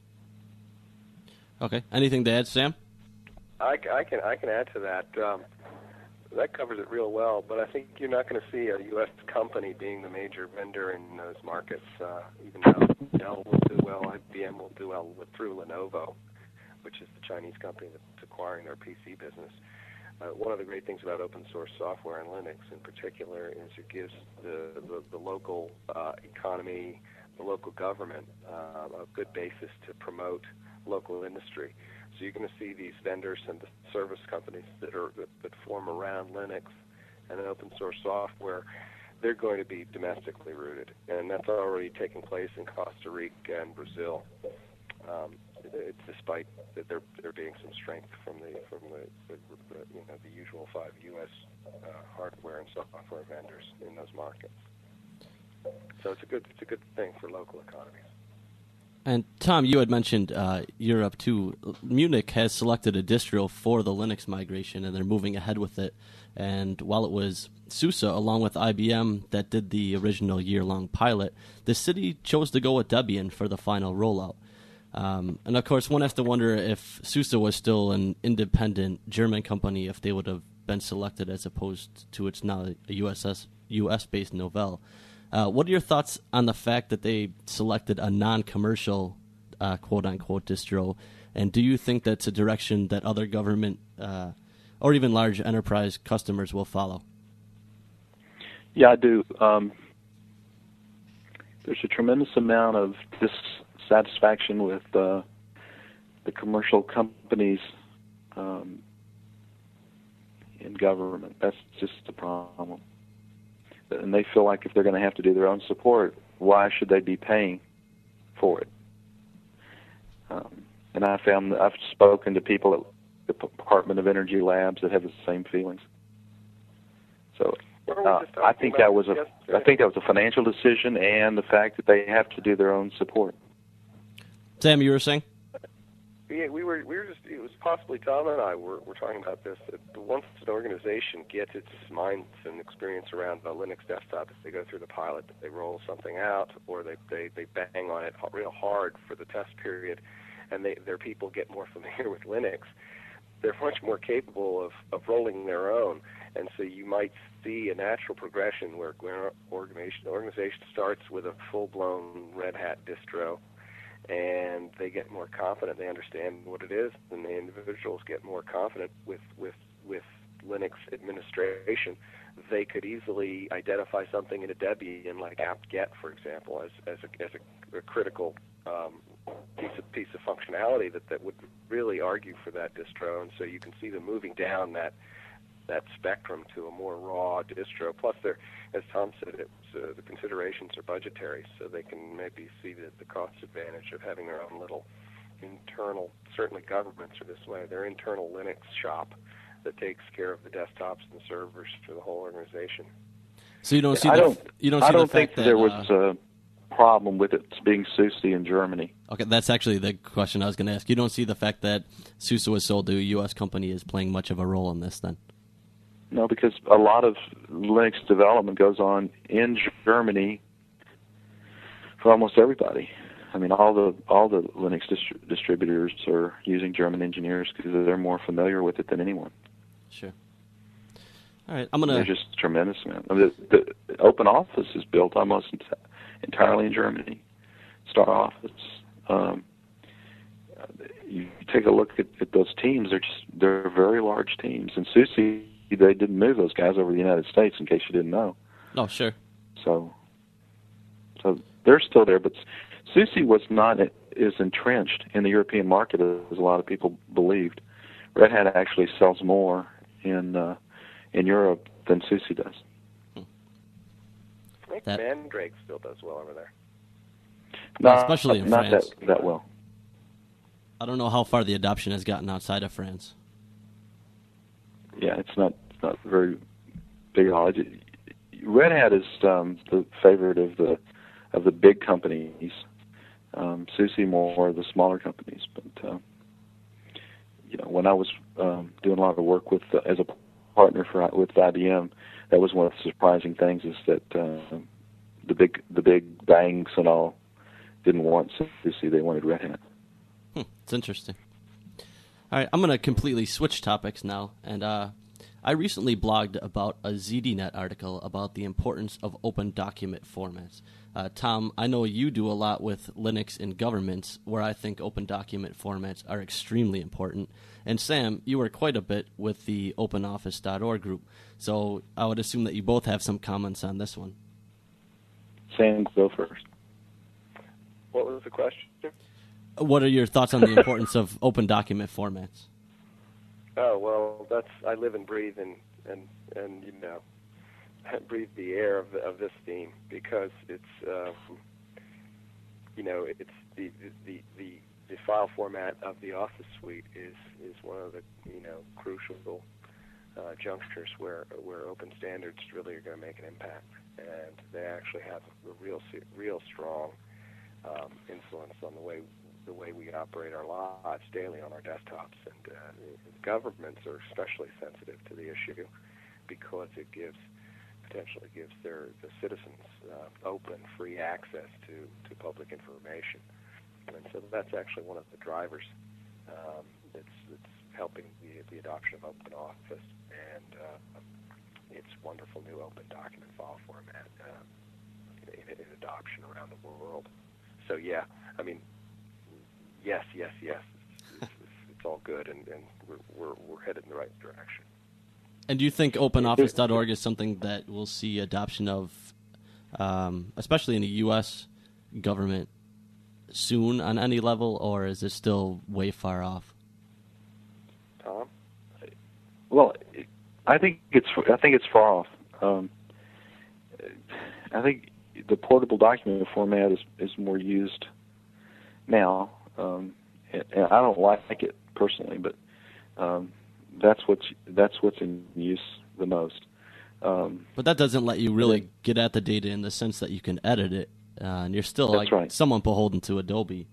Okay. Anything to add, Sam? I, I can I can add to that. Um, that covers it real well, but I think you're not going to see a U S company being the major vendor in those markets, uh, even though Dell will do well, I B M will do well with, through Lenovo, which is the Chinese company that's acquiring their P C business. Uh, one of the great things about open source software and Linux in particular is it gives the, the, the local uh, economy, the local government, uh, a good basis to promote local industry. So you're going to see these vendors and the service companies that are that, that form around Linux and open source software. They're going to be domestically rooted, and that's already taking place in Costa Rica and Brazil. Um, it, despite that there there being some strength from the from the, the, the you know the usual five U S uh, hardware and software vendors in those markets. So it's a good it's a good thing for local economies. And Tom, you had mentioned uh, Europe too. Munich has selected a distro for the Linux migration, and they're moving ahead with it. And while it was SUSE, along with I B M, that did the original year-long pilot, the city chose to go with Debian for the final rollout. Um, and of course, one has to wonder if SUSE was still an independent German company, if they would have been selected as opposed to its now a U S U S-based Novell. Uh, what are your thoughts on the fact that they selected a non-commercial, uh, quote-unquote, distro? And do you think that's a direction that other government uh, or even large enterprise customers will follow? Yeah, I do. Um, there's a tremendous amount of dissatisfaction with uh, the commercial companies um, in government. That's just the problem. And they feel like if they're going to have to do their own support, why should they be paying for it? Um, and I found that I've spoken to people at the Department of Energy Labs that have the same feelings. So uh, I think that was a I think that was a financial decision, and the fact that they have to do their own support. Sam, you were saying? Yeah, we were we were just it was possibly Tom and I were, were talking about this, that once an organization gets its minds and experience around the Linux desktop, if they go through the pilot, if they roll something out, or they, they, they bang on it real hard for the test period, and they, their people get more familiar with Linux, they're much more capable of, of rolling their own. And so you might see a natural progression where organization organization starts with a full-blown Red Hat distro, and they get more confident, they understand what it is, and the individuals get more confident with, with, with Linux administration. They could easily identify something in a Debian, like apt-get, for example, as, as, a, as a, a critical um, piece of piece of functionality that, that would really argue for that distro. And so you can see them moving down that that spectrum to a more raw distro. Plus, they're, as Tom said, it was, uh, the considerations are budgetary, so they can maybe see the, the cost advantage of having their own little internal, certainly governments are this way, their internal Linux shop that takes care of the desktops and the servers for the whole organization. So you don't see I the, don't, you don't see I don't the think fact that there was uh, a problem with it being SUSE in Germany. Okay, that's actually the question I was going to ask. You don't see the fact that SUSE was sold to a U S company is playing much of a role in this then? No, because a lot of Linux development goes on in Germany for almost everybody. I mean, all the all the Linux distri- distributors are using German engineers because they're more familiar with it than anyone. Sure. All right, I'm gonna. There's just a tremendous amount. I mean, the, the OpenOffice is built almost entirely in Germany. StarOffice. Um, you take a look at, at those teams; they're just they're very large teams. And SUSE, they didn't move those guys over to the United States, in case you didn't know. Oh, sure. So, so they're still there, but SUSE was not as entrenched in the European market as a lot of people believed. Red Hat actually sells more in uh, in Europe than SUSE does. I think that, Mandrake still does well over there. Not, especially in not France. That, that well. I don't know how far the adoption has gotten outside of France. Yeah, it's not it's not very big knowledge. Red Hat is um, the favorite of the of the big companies. Um, SUSE more the smaller companies. But uh, you know, when I was um, doing a lot of work with uh, as a partner for with I B M, that was one of the surprising things is that uh, the big the big banks and all didn't want SUSE; they wanted Red Hat. Hmm, it's interesting. All right, I'm going to completely switch topics now, and uh, I recently blogged about a Z D Net article about the importance of open document formats. Uh, Tom, I know you do a lot with Linux in governments, where I think open document formats are extremely important. And Sam, you work quite a bit with the open office dot org group, so I would assume that you both have some comments on this one. Sam, go first. What was the question? what are your thoughts on the importance of open document formats? Oh well, that's I live and breathe and and and you know breathe the air of of this theme because it's um, you know it's the the the the file format of the Office suite is is one of the you know crucial uh, junctures where where open standards really are going to make an impact, and they actually have a real real strong um, influence on the way. the way we operate our lives daily on our desktops, and uh, governments are especially sensitive to the issue because it gives potentially gives their the citizens uh, open, free access to, to public information, and so that's actually one of the drivers um, that's, that's helping the, the adoption of Open Office and uh, its wonderful new open document file format uh, in, in adoption around the world. So yeah, I mean. Yes, yes, yes. It's, it's, it's all good, and, and we're, we're we're headed in the right direction. And do you think open office dot org is something that we'll see adoption of, um, especially in the U S government, soon on any level, or is it still way far off? Tom? Well, I think it's I think it's far off. Um, I think the portable document format is is more used now. Um, and, and I don't like it personally, but um, that's what's that's what's in use the most. Um, but that doesn't let you really get at the data in the sense that you can edit it, uh, and you're still that's like right. someone beholden to Adobe.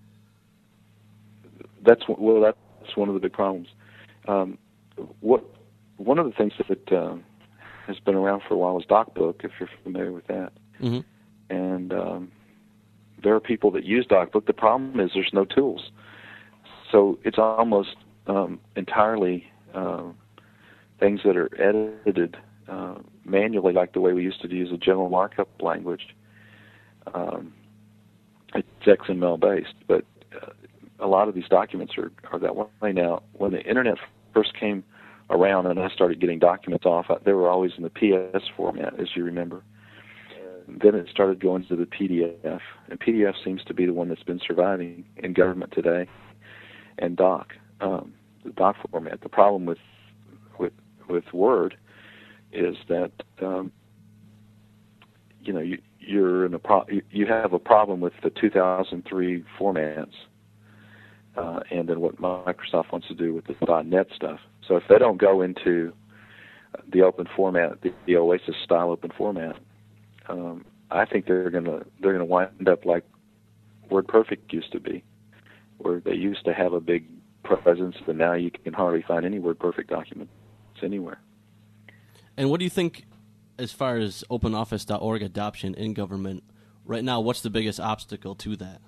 That's well, that's one of the big problems. Um, what one of the things that uh, has been around for a while is DocBook, if you're familiar with that, mm-hmm. and um, there are people that use DocBook. The problem is there's no tools. So it's almost um, entirely uh, things that are edited uh, manually, like the way we used to use a general markup language. Um, it's X M L based, but uh, a lot of these documents are, are that way now. When the Internet first came around and I started getting documents off, they were always in the P S format, as you remember. Then it started going to the P D F, and P D F seems to be the one that's been surviving in government today, and Doc, um, the Doc format. The problem with with with Word is that um, you know you you're in a pro- you have a problem with the two thousand three formats, uh, and then what Microsoft wants to do with the .NET stuff. So if they don't go into the open format, the, the Oasis style open format. Um, I think they're gonna they're gonna wind up like WordPerfect used to be, where they used to have a big presence, but now you can hardly find any WordPerfect documents anywhere. And what do you think, as far as open office dot org adoption in government right now? What's the biggest obstacle to that?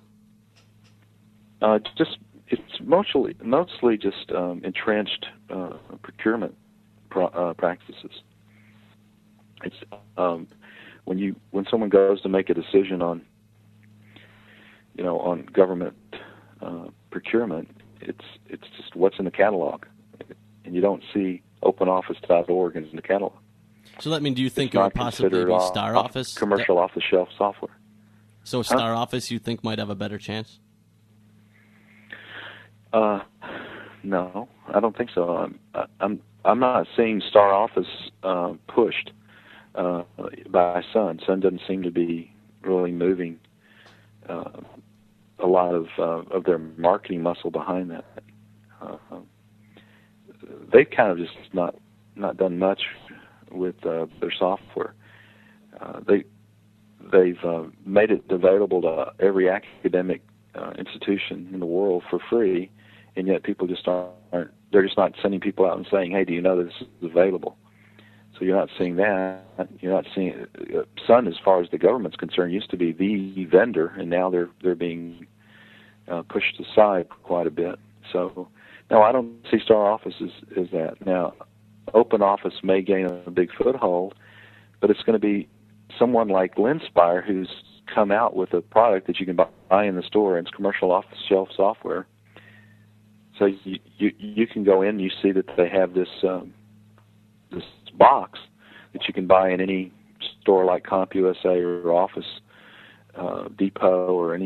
Uh, just it's mostly mostly just um, entrenched uh, procurement pro- uh, practices. It's um, When you when someone goes to make a decision on, you know, on government uh, procurement, it's it's just what's in the catalog, and you don't see open office dot org in the catalog. So that means, do you think it's it not would possibly be Star off, Office, commercial that, off-the-shelf software? So Star huh? Office, you think might have a better chance? Uh, no, I don't think so. I'm I'm I'm not seeing Star Office uh, pushed. Uh, by Sun. Sun doesn't seem to be really moving uh, a lot of uh, of their marketing muscle behind that. Uh, they've kind of just not not done much with uh, their software. Uh, they they've uh, made it available to every academic uh, institution in the world for free, and yet people just aren't. They're just not sending people out and saying, "Hey, do you know that this is available?" So you're not seeing that. You're not seeing uh, Sun, as far as the government's concerned, used to be the vendor, and now they're they're being uh, pushed aside quite a bit. So no, I don't see Star Office as, as that. Now, Open Office may gain a big foothold, but it's going to be someone like Linspire who's come out with a product that you can buy in the store, and it's commercial off-the-shelf software. So you, you you can go in and you see that they have this um, this box that you can buy in any store like CompUSA or Office uh, Depot or any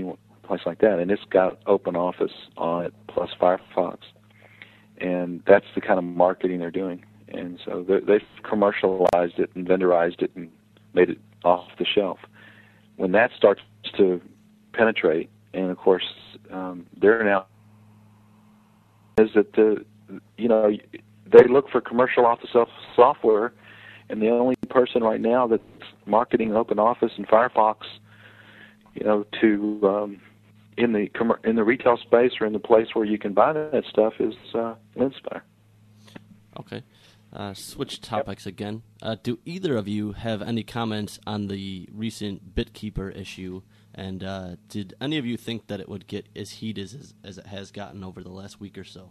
place like that, and it's got OpenOffice on it plus Firefox, and that's the kind of marketing they're doing. And so they've commercialized it and vendorized it and made it off the shelf. When that starts to penetrate, and of course um, they're now is that the you know they look for commercial off-the-shelf software, and the only person right now that's marketing OpenOffice and Firefox, you know, to um, in the in the retail space or in the place where you can buy that stuff is uh, Linspire. Okay. Uh, switch topics again. Uh, do either of you have any comments on the recent BitKeeper issue? And uh, did any of you think that it would get as heated as, as it has gotten over the last week or so?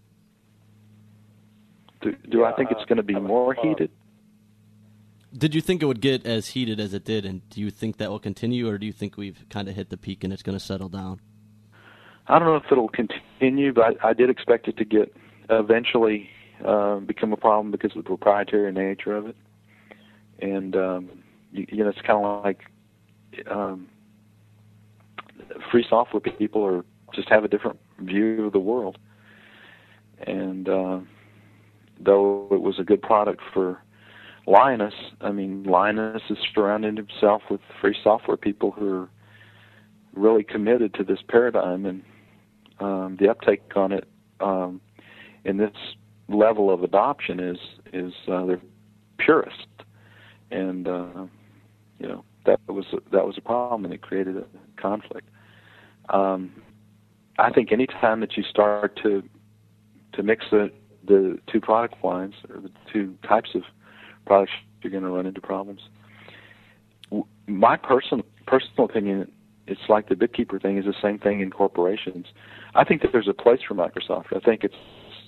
Do, do yeah, I think uh, it's going to be more heated? Did you think it would get as heated as it did, and do you think that will continue, or do you think we've kind of hit the peak and it's going to settle down? I don't know if it'll continue, but I, I did expect it to get eventually uh, become a problem because of the proprietary nature of it. And, um, you, you know, it's kind of like um, free software people or just have a different view of the world. And uh, though it was a good product for Linus, I mean, Linus has surrounded himself with free software people who are really committed to this paradigm, and um, the uptake on it um, in this level of adoption is is uh, they're purist, and uh, you know that was that was a problem, and it created a conflict. Um, I think any time that you start to to mix the the two product lines or the two types of products, you're going to run into problems. My personal personal opinion, it's like the BitKeeper thing is the same thing in corporations. I think that there's a place for Microsoft. I think it's,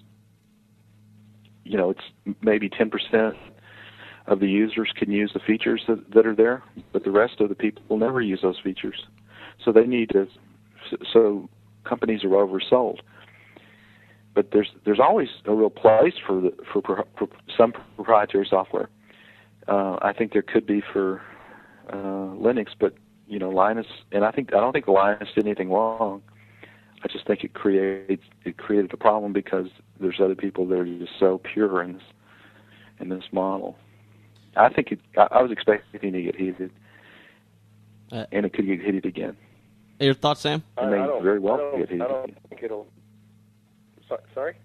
you know, it's maybe ten percent of the users can use the features that, that are there, but the rest of the people will never use those features. So they need to, so companies are oversold. But there's there's always a real place for the, for, for some proprietary software. Uh, I think there could be for uh, Linux, but you know Linus, and I think I don't think Linus did anything wrong. I just think it creates it created a problem because there's other people that are just so pure in this in this model. I think it, I, I was expecting to get heated, uh, and it could get heated again. Your thoughts, Sam? It may very well get heated. I don't think it'll. So, sorry,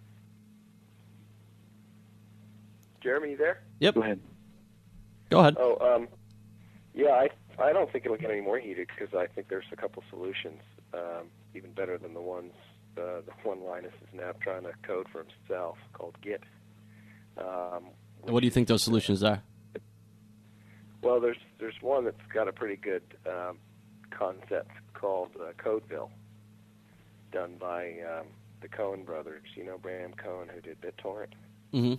Jeremy, you there? Yep. Go ahead. Go ahead. Oh, um, yeah, I I don't think it'll get any more heated because I think there's a couple solutions, um, even better than the ones uh, the one Linus is now trying to code for himself called Git. Um, what do you think those solutions are? Well, there's there's one that's got a pretty good um, concept called uh, Codeville, done by um, the Cohen brothers. You know Bram Cohen, who did BitTorrent? Mm-hmm.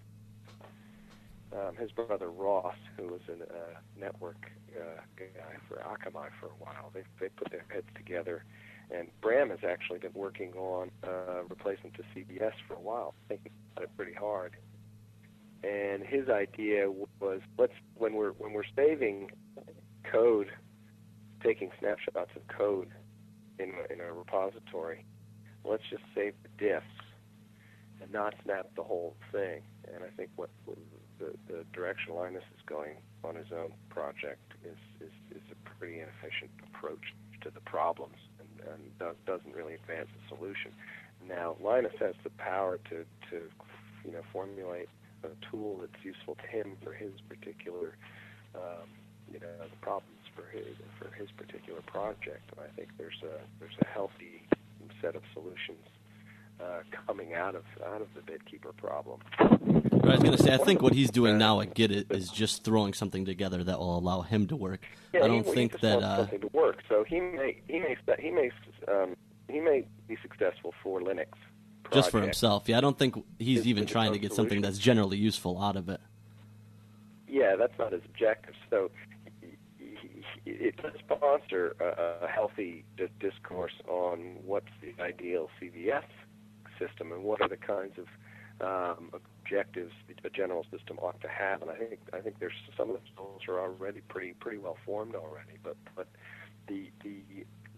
Um, his brother Ross, who was a uh, network uh, guy for Akamai for a while, they they put their heads together, and Bram has actually been working on uh, replacement to C B S for a while, thinking about it pretty hard. And his idea was, let's when we're when we're saving code, taking snapshots of code in in a repository, let's just save the diffs and not snap the whole thing. And I think what the, the direction Linus is going on his own project is, is, is a pretty inefficient approach to the problems and, and does, doesn't really advance the solution. Now, Linus has the power to, to you know, formulate a tool that's useful to him for his particular, um, you know, the problems for his for his particular project. And I think there's a there's a healthy set of solutions uh, coming out of out of the BitKeeper problem. But I was going to say, I think what he's doing now at Git it is just throwing something together that will allow him to work. Yeah, I don't he, think he just that wants uh, something to work. So he may he may he may um, he may be successful for Linux. Just for himself, yeah. I don't think he's It's even a trying to get something solution. that's generally useful out of it. Yeah, that's not his objective. So it does sponsor a, a healthy dis- discourse on what's the ideal C V S system and what are the kinds of um, objectives a general system ought to have. And I think I think there's some of those goals are already pretty pretty well formed already. But but the the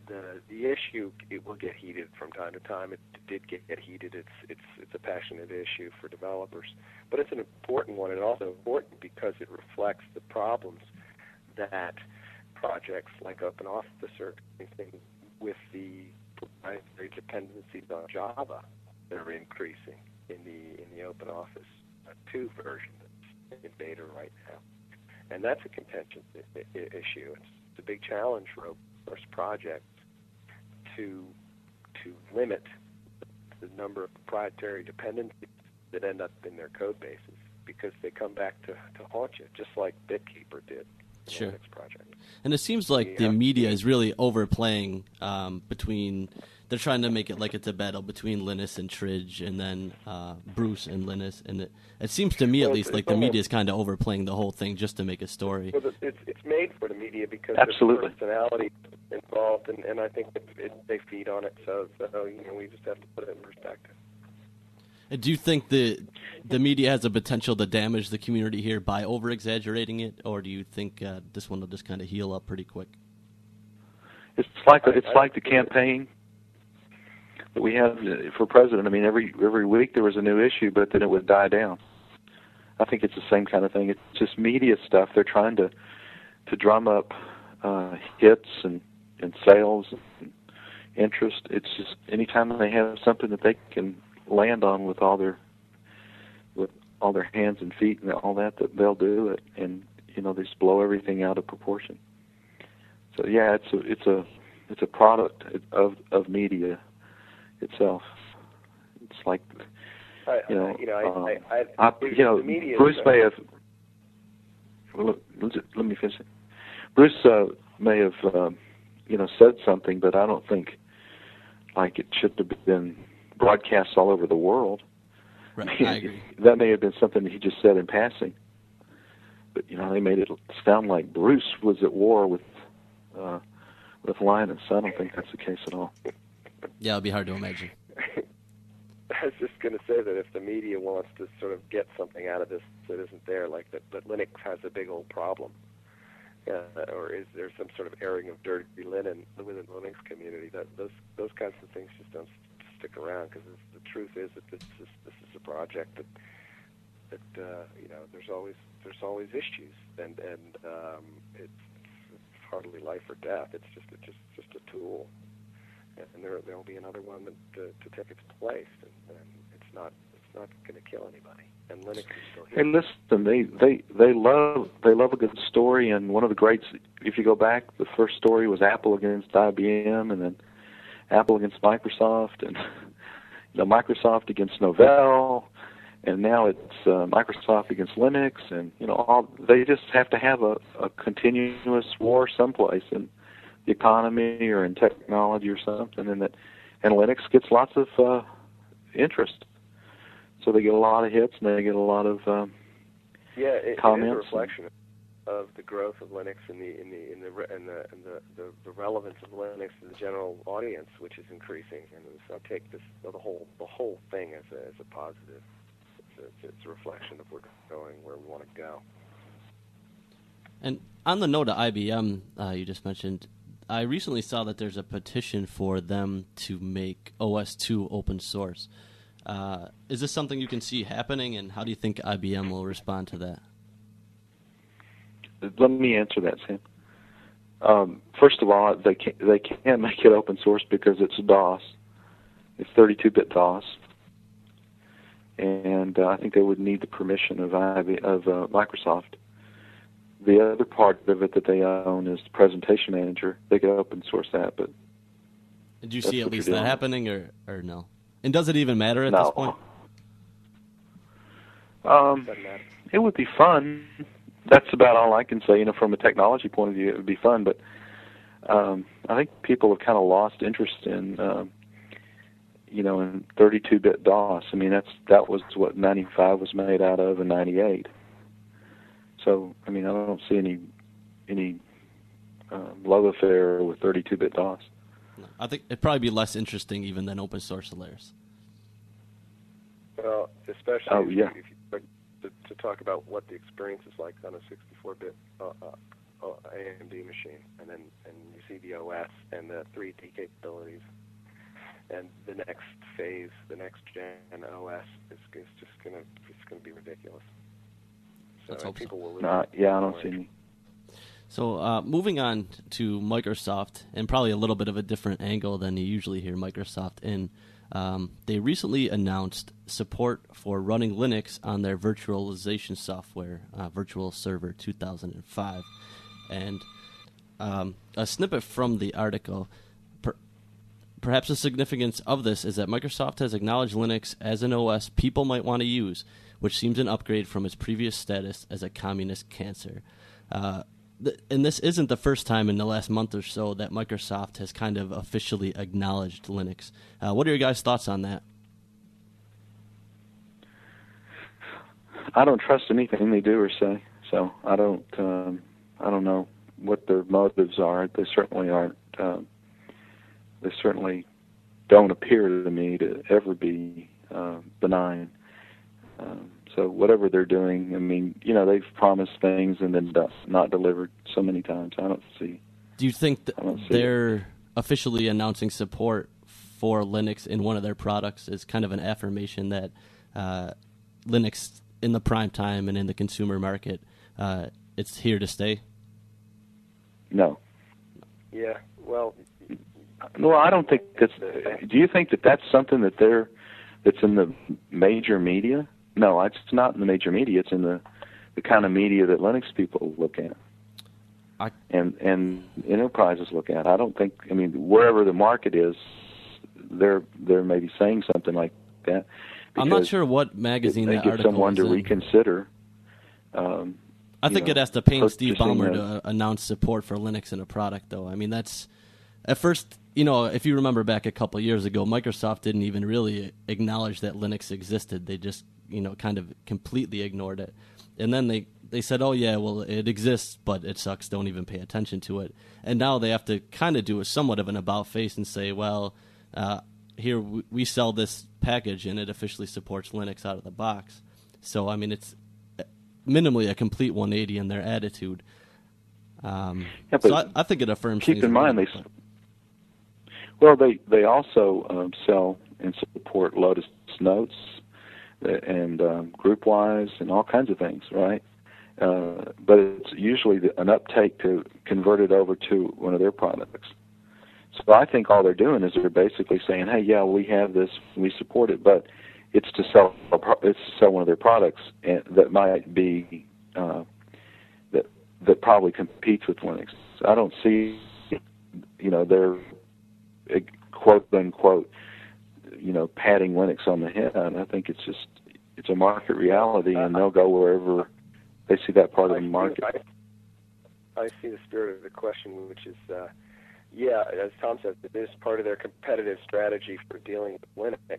the the issue, it will get heated from time to time. It did get, get heated. It's it's it's a passionate issue for developers, but it's an important one, and also important because it reflects the problems that projects like OpenOffice are facing with the proprietary dependencies on Java that are increasing in the in the OpenOffice two version that's in beta right now, and that's a contentious I- I- issue. It's, it's a big challenge for open source projects to to limit the number of proprietary dependencies that end up in their code bases, because they come back to, to haunt you, just like BitKeeper did. Sure. Linux project. And it seems like Yeah. the media is really overplaying um, between. They're trying to make it like it's a battle between Linus and Tridge, and then uh, Bruce and Linus. And it, it seems to me, at Well, least, it's- like it's the almost- media is kind of overplaying the whole thing just to make a story. Well, it's it's made for the media because Absolutely. there's personality involved, and, and I think it, it, they feed on it. So, so you know, we just have to put it in perspective. And do you think the the media has a potential to damage the community here by over exaggerating it, or do you think uh, this one will just kind of heal up pretty quick? It's like it's I- like the campaign that we have for president. I mean, every every week there was a new issue, but then it would die down. I think it's the same kind of thing. It's just media stuff. They're trying to to drum up uh, hits and, and sales and interest. It's just anytime they have something that they can land on with all their with all their hands and feet and all that, that they'll do it, and you know, they just blow everything out of proportion. So yeah, it's a it's a it's a product of of media itself. It's like, I, you know, I, you know, I, um, I, I, I, you know, the media Bruce is, may have. Well, let, let me finish it. Bruce uh, may have, um, you know, said something, but I don't think like it should have been broadcast all over the world. Right, I, mean, I agree. That may have been something that he just said in passing, but you know, they made it sound like Bruce was at war with uh, with Linus. I don't think that's the case at all. Yeah, it'd be hard to imagine. I was just going to say that if the media wants to sort of get something out of this that isn't there, like that, that Linux has a big old problem, uh, or is there some sort of airing of dirty linen within the Linux community? That those those kinds of things just don't stick around, because the truth is that this is this is a project that that uh, you know there's always there's always issues, and and um, it's, it's hardly life or death. It's just it's just just a tool. And there there will be another one that, uh, to take its place, and, and it's not it's not going to kill anybody. And Linux is still here. Hey, listen, they they they love they love a good story, and one of the greats. If you go back, the first story was Apple against I B M, and then Apple against Microsoft, and you know, Microsoft against Novell, and now it's uh, Microsoft against Linux, and you know, all they just have to have a, a continuous war someplace, and the economy or in technology or something, and that and Linux gets lots of uh, interest, so they get a lot of hits and they get a lot of um, yeah, it, it is a comments. reflection of the growth of Linux and the in the in the re- and the and the, the, the relevance of Linux to the general audience, which is increasing. And so I take this the whole the whole thing as a as a positive. It's a, it's a reflection of where we're going, where we want to go. And on the note of I B M, uh, you just mentioned, I recently saw that there's a petition for them to make O S two open source. Uh, is this something you can see happening, and how do you think I B M will respond to that? Let me answer that, Sam. Um, first of all, they can't, they can't make it open source because it's DOS. It's thirty-two bit DOS, and uh, I think they would need the permission of I B, of uh, Microsoft. The other part of it that they own is the Presentation Manager. They could open source that, but Do you That's see at what least you're that doing. happening, or, or no? And does it even matter at no. this point? Um, Doesn't matter. it would be fun. That's about all I can say. You know, from a technology point of view, it would be fun. But um, I think people have kind of lost interest in, um, you know, in thirty-two bit DOS. I mean, that's that was what ninety-five was made out of, and ninety-eight. So, I mean, I don't see any any um, love affair with thirty-two bit DOS. No. I think it'd probably be less interesting even than open source layers. Well, especially Oh, if, yeah. you, if you start to, to talk about what the experience is like on a sixty-four bit uh, uh, A M D machine, and then and you see the O S and the three D capabilities, and the next phase, the next gen O S is, is just gonna it's gonna be ridiculous. So Let's hope people so. will lose. Uh, yeah, I don't see any. So uh, moving on to Microsoft, and probably a little bit of a different angle than you usually hear Microsoft in. Um, they recently announced support for running Linux on their virtualization software, uh, Virtual Server two thousand five. And um, a snippet from the article, per- perhaps the significance of this is that Microsoft has acknowledged Linux as an O S people might want to use, which seems an upgrade from its previous status as a communist cancer. Uh, th- and this isn't the first time in the last month or so that Microsoft has kind of officially acknowledged Linux. Uh, what are your guys' thoughts on that? I don't trust anything they do or say, so I don't. Um, I don't know what their motives are. They certainly aren't. Um, they certainly don't appear to me to ever be uh, benign. Um, so whatever they're doing, I mean, you know, they've promised things and then not delivered so many times. I don't see. Do you think that see they're it. officially announcing support for Linux in one of their products is kind of an affirmation that uh, Linux in the prime time and in the consumer market, uh, it's here to stay? No. Yeah. Well. No, I don't think that's. Do you think that that's something that they're that's in the major media? No, it's not in the major media. It's in the the kind of media that Linux people look at, I, and and enterprises look at. I don't think. I mean, wherever the market is, they're they're maybe saying something like that. I'm not sure what magazine they that get article someone is to in. reconsider. Um, I think know, it has to pain Steve purchasing Ballmer a- to announce support for Linux in a product, though. I mean, that's at first, you know, if you remember back a couple of years ago, Microsoft didn't even really acknowledge that Linux existed. They just, you know, kind of completely ignored it. And then they, they said, oh, yeah, well, it exists, but it sucks. Don't even pay attention to it. And now they have to kind of do a somewhat of an about face and say, well, uh, here we, we sell this package and it officially supports Linux out of the box. So, I mean, it's minimally a complete one eighty in their attitude. Um, Yeah, but so I, I think it affirms keep things in a mind little they bit. well they they also um, sell and support Lotus Notes and um, GroupWise and all kinds of things, right? Uh, but it's usually the, an uptake to convert it over to one of their products. So I think all they're doing is they're basically saying, hey, yeah, we have this, we support it, but it's to sell a pro- it's to sell one of their products and that might be uh, that that probably competes with Linux. So I don't see, you know, they're uh, quote unquote, you know, patting Linux on the head. I think it's just it's a market reality, and they'll go wherever they see that part of I the see- market. I, I see the spirit of the question, which is, uh, yeah, as Tom says, it is part of their competitive strategy for dealing with Linux.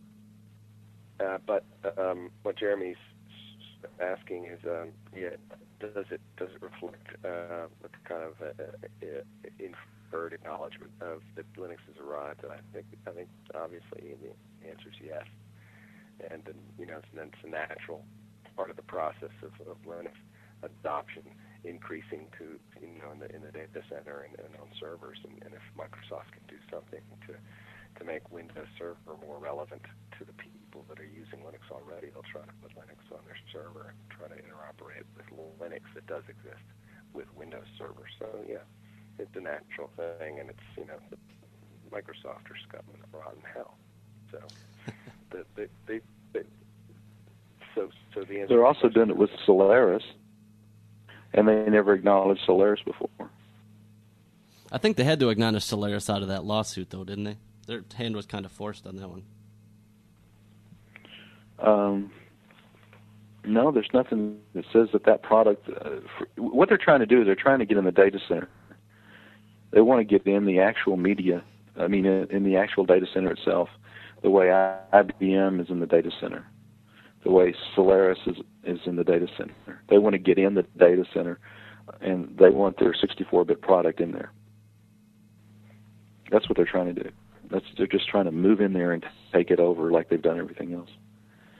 Uh, but um, what Jeremy's asking is, um, yeah, does it does it reflect uh, what kind of uh, uh, inferred acknowledgement of that Linux has arrived? And I think I think obviously the answer is yes, and uh, you know, it's, it's a natural part of the process of, of Linux adoption increasing to you know in the in the data center and, and on servers, and, and if Microsoft can do something to to make Windows Server more relevant to the people that are using Linux already, they'll try to put Linux on their server and try to interoperate with Linux that does exist with Windows Server. So yeah, it's a natural thing, and it's you know Microsoft are scum in the rotten hell. So the, they, they, they so so the answer They're also doing it with Solaris, and they never acknowledged Solaris before. I think they had to acknowledge Solaris out of that lawsuit, though, didn't they? Their hand was kind of forced on that one. Um, no, there's nothing that says that that product. Uh, for, what they're trying to do is they're trying to get in the data center. They want to get in the actual media. I mean, in, in the actual data center itself, the way I B M is in the data center, the way Solaris is is in the data center. They want to get in the data center, and they want their sixty-four bit product in there. That's what they're trying to do. That's, they're just trying to move in there and take it over like they've done everything else.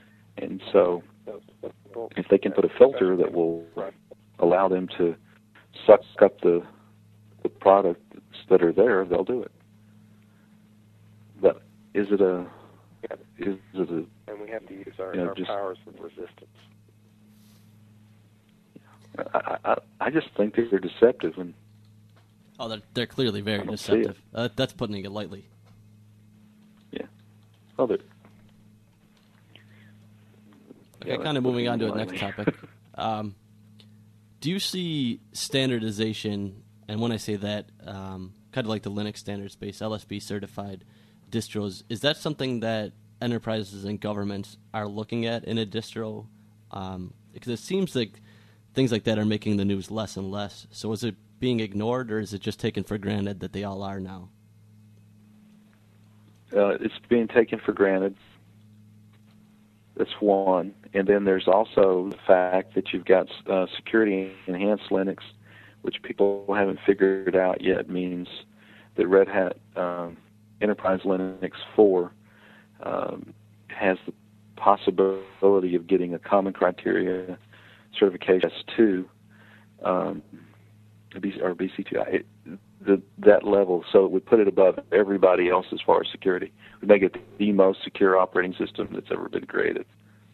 And so if they can put a filter that will allow them to suck up the the products that are there, they'll do it. But is it a Yeah. is it a And we have to use our, You know, our just- powers of resistance. I, I I just think they're deceptive, and Oh, they're, they're clearly very I don't see it. deceptive. Uh, that's putting it lightly. yeah, well, they're Okay, Yeah, kind that's of moving on to a putting it next lightly. topic. Um, do you see standardization, and when I say that, um, kind of like the Linux standard space, L S B certified distros, is that something that enterprises and governments are looking at in a distro? Um, because it seems like things like that are making the news less and less. So is it being ignored, or is it just taken for granted that they all are now? Uh, it's being taken for granted. That's one. And then there's also the fact that you've got uh, security enhanced Linux, which people haven't figured out yet, means that Red Hat um, Enterprise Linux four um, has the possibility of getting a common criteria certification S two, um, or B C two, it, the, that level, so it would put it above everybody else as far as security. It would make it the most secure operating system that's ever been created.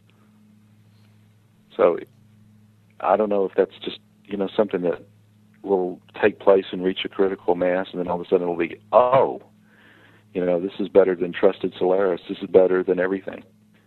So I don't know if that's just, you know, something that will take place and reach a critical mass, and then all of a sudden it'll be, oh, you know, this is better than Trusted Solaris. This is better than everything.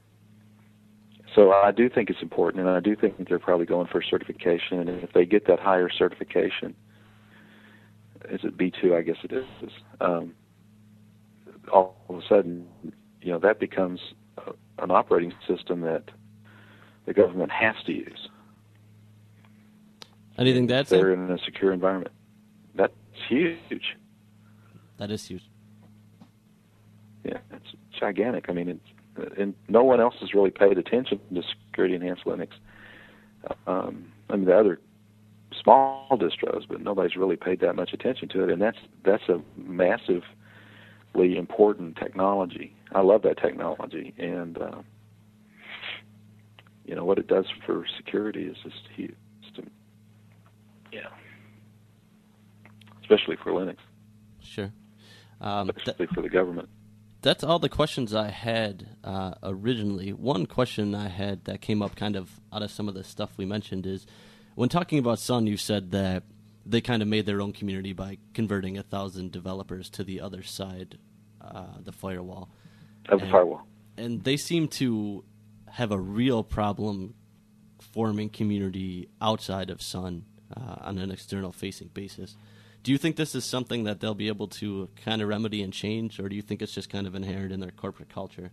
So I do think it's important, and I do think they're probably going for certification. And if they get that higher certification, is it B two? I guess it is. Um, all of a sudden, you know, that becomes a, an operating system that the government has to use. Anything to add, They're Sam? in a secure environment. That's huge. That is huge. Yeah, it's gigantic. I mean, it's, and no one else has really paid attention to security enhanced Linux. Um, I mean, the other small distros, but nobody's really paid that much attention to it, and that's that's a massively important technology. I love that technology, and uh, you know what it does for security is just huge. Just, yeah, especially for Linux, Sure. Um, th- especially for the government. that's all the questions I had uh, originally. One question I had that came up kind of out of some of the stuff we mentioned is, when talking about Sun, you said that they kind of made their own community by converting a thousand developers to the other side, uh, the firewall. Of the And- firewall. And they seem to have a real problem forming community outside of Sun uh, on an external-facing basis. Do you think this is something that they'll be able to kind of remedy and change, or do you think it's just kind of inherent in their corporate culture?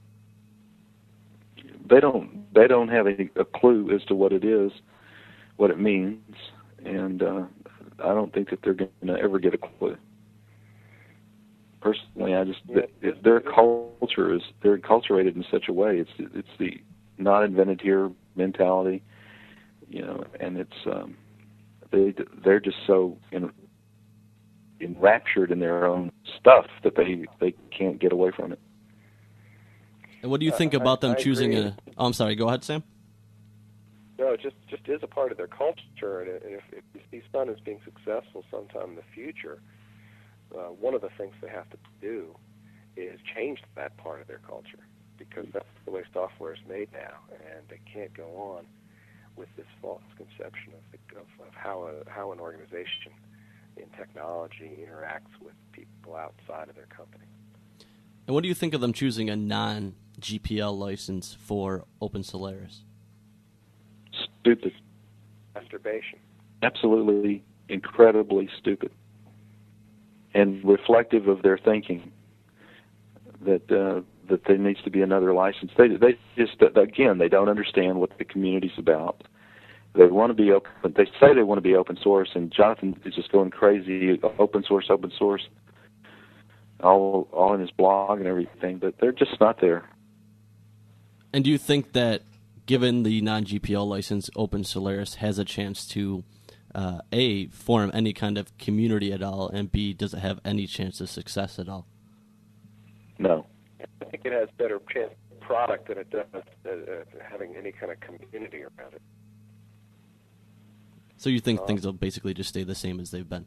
They don't. They don't have a, a clue as to what it is, what it means, and uh, I don't think that they're going to ever get a clue. Personally, I just th- it, their culture is they're enculturated in such a way. It's it's the not invented here mentality, you know, and it's um, they they're just so in, enraptured in their own stuff that they they can't get away from it. And what do you think Uh, about I- them I choosing agree. a... Oh, I'm sorry. Go ahead, Sam. No, it just just is a part of their culture, and, and if, if you see Sun as being successful sometime in the future, uh, one of the things they have to do is change that part of their culture, because that's the way software is made now, and they can't go on with this false conception of, the, of, of how a, how an organization in technology interacts with people outside of their company. And what do you think of them choosing a non-G P L license for Open Solaris? Stupid. Masturbation. Absolutely, incredibly stupid, and reflective of their thinking that uh, that there needs to be another license. They they just again they don't understand what the community's about. They want to be open. They say they want to be open source, and Jonathan is just going crazy. Open source, open source, all all in his blog and everything. But they're just not there. And do you think that, given the non-G P L license, Open Solaris has a chance to, uh, A, form any kind of community at all, and B, does it have any chance of success at all? No. I think it has better chance of product than it does uh, uh, having any kind of community around it. So you think Uh, things will basically just stay the same as they've been?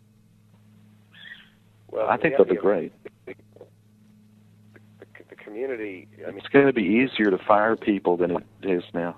Well, I think the they'll be idea- great. The, the, the community. I mean, It's going to be easier to fire people than it is now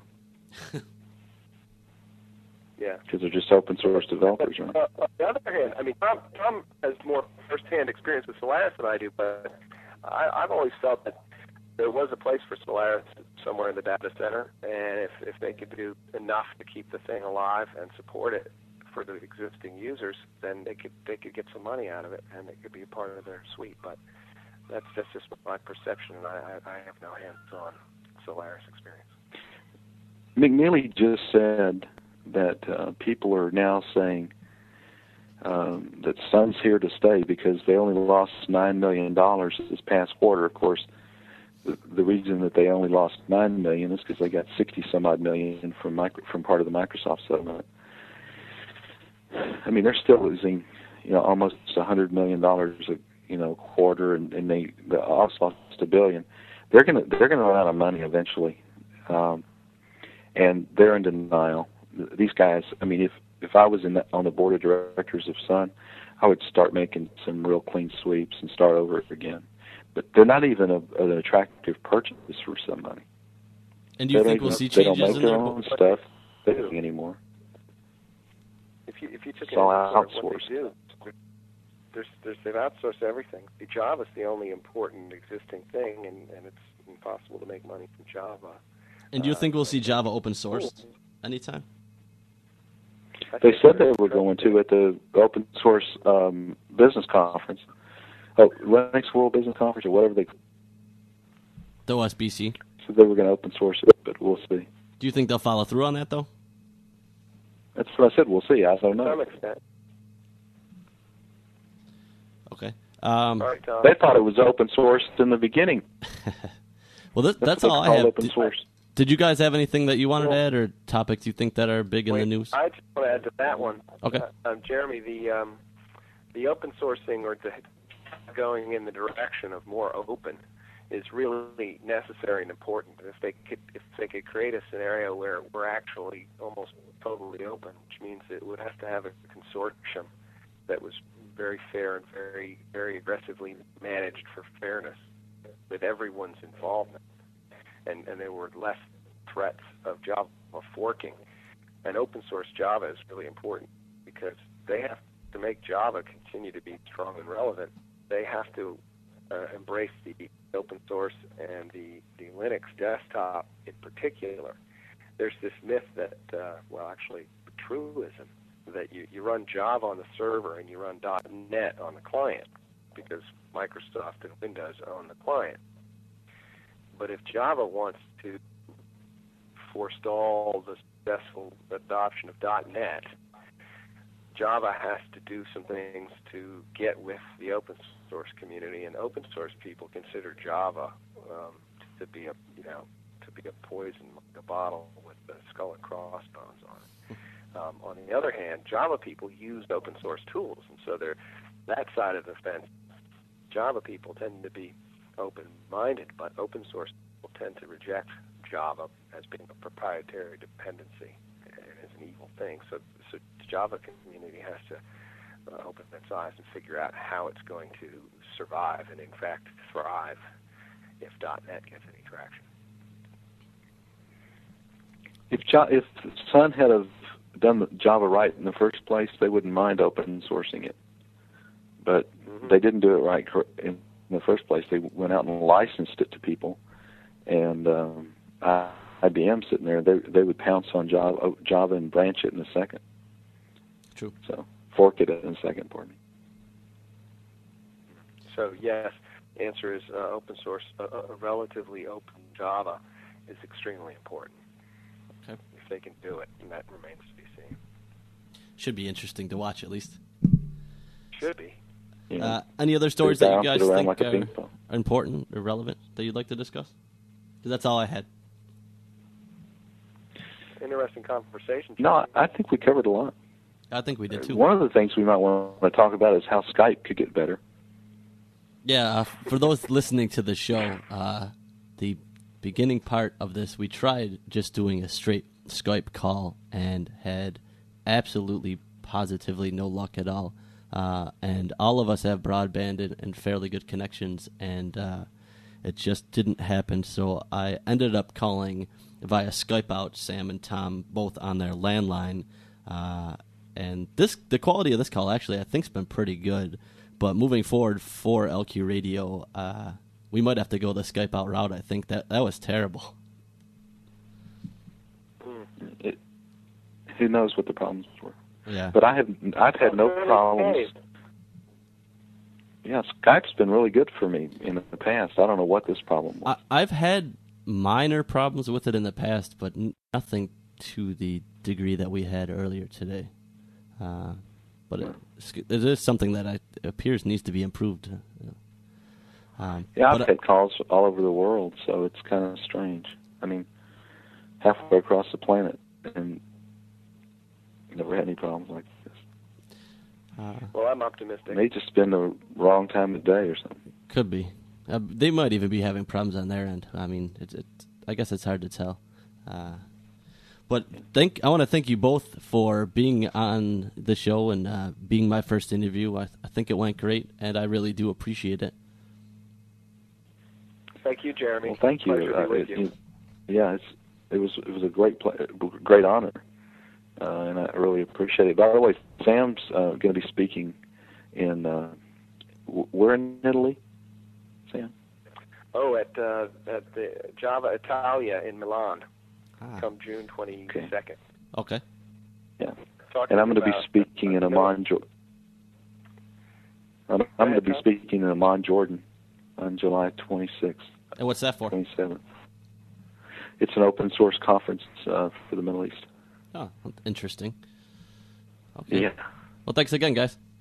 yeah. because they're just open source developers, right? Uh, on the other hand, I mean, Tom, Tom has more first-hand experience with Solaris than I do, but I, I've always felt that there was a place for Solaris somewhere in the data center, and if, if they could do enough to keep the thing alive and support it for the existing users, then they could they could get some money out of it, and it could be a part of their suite. But that's that's just my perception, and I, I have no hands-on Solaris experience. McNeely just said that uh, people are now saying um, that Sun's here to stay because they only lost nine million dollars this past quarter. Of course, the, the reason that they only lost nine million dollars is because they got sixty some odd million from micro, from part of the Microsoft settlement. I mean, they're still losing, you know, almost a hundred million dollars a you know quarter, and, and they the also lost a billion. They're gonna they're gonna run out of money eventually, um, and they're in denial. These guys, I mean, if if I was in the, on the board of directors of Sun, I would start making some real clean sweeps and start over again. But they're not even a, an attractive purchase for somebody. And do you They think don't we'll even- see They don't changes make in their their own stuff. They don't anymore. If you if you took It's an all inventory of what outsourced. they do, there's, there's, they've outsourced everything. The Java's the only important existing thing, and, and it's impossible to make money from Java. And do you Uh, think we'll see Java open sourced anytime? I They think said they're- they were going to at the Open Source um, Business Conference, oh, Linux World Business Conference, or whatever they The O S B C. said they were going to open source it, but we'll see. Do you think they'll follow through on that, though? That's what I said. We'll see. I don't To some know. extent. Okay. Um, All right, Tom. They thought it was open source in the beginning. well, that, that's That's, what all they I call have. open Did, source. did you guys have anything that you wanted to Well- add, or topics you think that are big in Wait, the news? I just want to add to that one. Okay. Uh, um, Jeremy, the um, the open sourcing or the going in the direction of more open is really necessary and important. If they could if they could create a scenario where we're actually almost totally open, which means it would have to have a consortium that was very fair and very very aggressively managed for fairness with everyone's involvement, and and there were less threats of Java forking. And open source Java is really important because they have to make Java continue to be strong and relevant. They have to uh, embrace the open source and the, the Linux desktop in particular. There's this myth that, uh, well, actually, a truism that you, you run Java on the server and you run .NET on the client because Microsoft and Windows own the client. But if Java wants to forestall the successful adoption of .NET, Java has to do some things to get with the open source community, and open source people consider Java um, to be a you know to be a poison like a bottle with the skull and crossbones on it. Um, on the other hand, Java people use open source tools, and so they're that side of the fence. Java people tend to be open-minded, but open source people tend to reject Java as being a proprietary dependency and as an evil thing. So, so the Java community has to uh, open its eyes and figure out how it's going to survive and, in fact, thrive if .NET gets any traction. If jo- if Sun had have done the Java right in the first place, they wouldn't mind open sourcing it. But Mm-hmm. they didn't do it right cor- in the first place. They went out and licensed it to people, and um, I, I B M sitting there, they they would pounce on Java, Java and branch it in a second. True. So fork it in a second, pardon me. So yes, answer is uh, open source, uh, a relatively open Java is extremely important. Okay. If they can do it, and that remains to be seen. Should be interesting to watch, at least. Should be. You know, Uh, any other they stories that you bounce it guys around think like a are, ping pong. are important or relevant that you'd like to discuss? Because that's all I had. Interesting conversation. No, I, I think we covered a lot. I think we did too. One of the things we might want to talk about is how Skype could get better. Yeah, uh, for those listening to the show, uh, the beginning part of this, we tried just doing a straight Skype call and had absolutely, positively no luck at all. Uh, and all of us have broadband and, and fairly good connections, and uh, it just didn't happen. So I ended up calling via Skype out Sam and Tom, both on their landline. Uh, and this the quality of this call, actually, I think, has been pretty good. But moving forward for L Q Radio, uh, we might have to go the Skype out route. I think that that was terrible. It, who knows what the problems were? Yeah. But I have I've had no problems. Yeah, Skype's been really good for me in the past. I don't know what this problem was. I, I've had minor problems with it in the past, but n- nothing to the degree that we had earlier today. Uh, but it, it is something that I, it appears needs to be improved. Um, yeah, I've but, had calls all over the world, so it's kind of strange. I mean, halfway across the planet, and never had any problems like this. Uh, well, I'm optimistic. It may just been the wrong time of day or something. Could be. Uh, they might even be having problems on their end. I mean, it's. It, I guess it's hard to tell. Uh, but thank. I want to thank you both for being on the show and uh, being my first interview. I, I think it went great, and I really do appreciate it. Thank you, Jeremy. Well, thank you. Pleasure to be Uh, with it, you. it, yeah, it's, it was it was a great pla great honor, uh, and I really appreciate it. By the way, Sam's uh, going to be speaking in. Uh, we're in Italy, Sam. Oh, at uh, at the Java Italia in Milan, Ah. come June twenty-second. Okay. Yeah, Talking and I'm going to be about, speaking uh, in Amman, Jordan. I'm, I'm going to be Tom. speaking in Amman, Jordan, on July twenty-sixth, And what's that for? twenty-seventh. It's an open source conference uh, for the Middle East. Oh, interesting. Okay. Yeah. Well, thanks again, guys.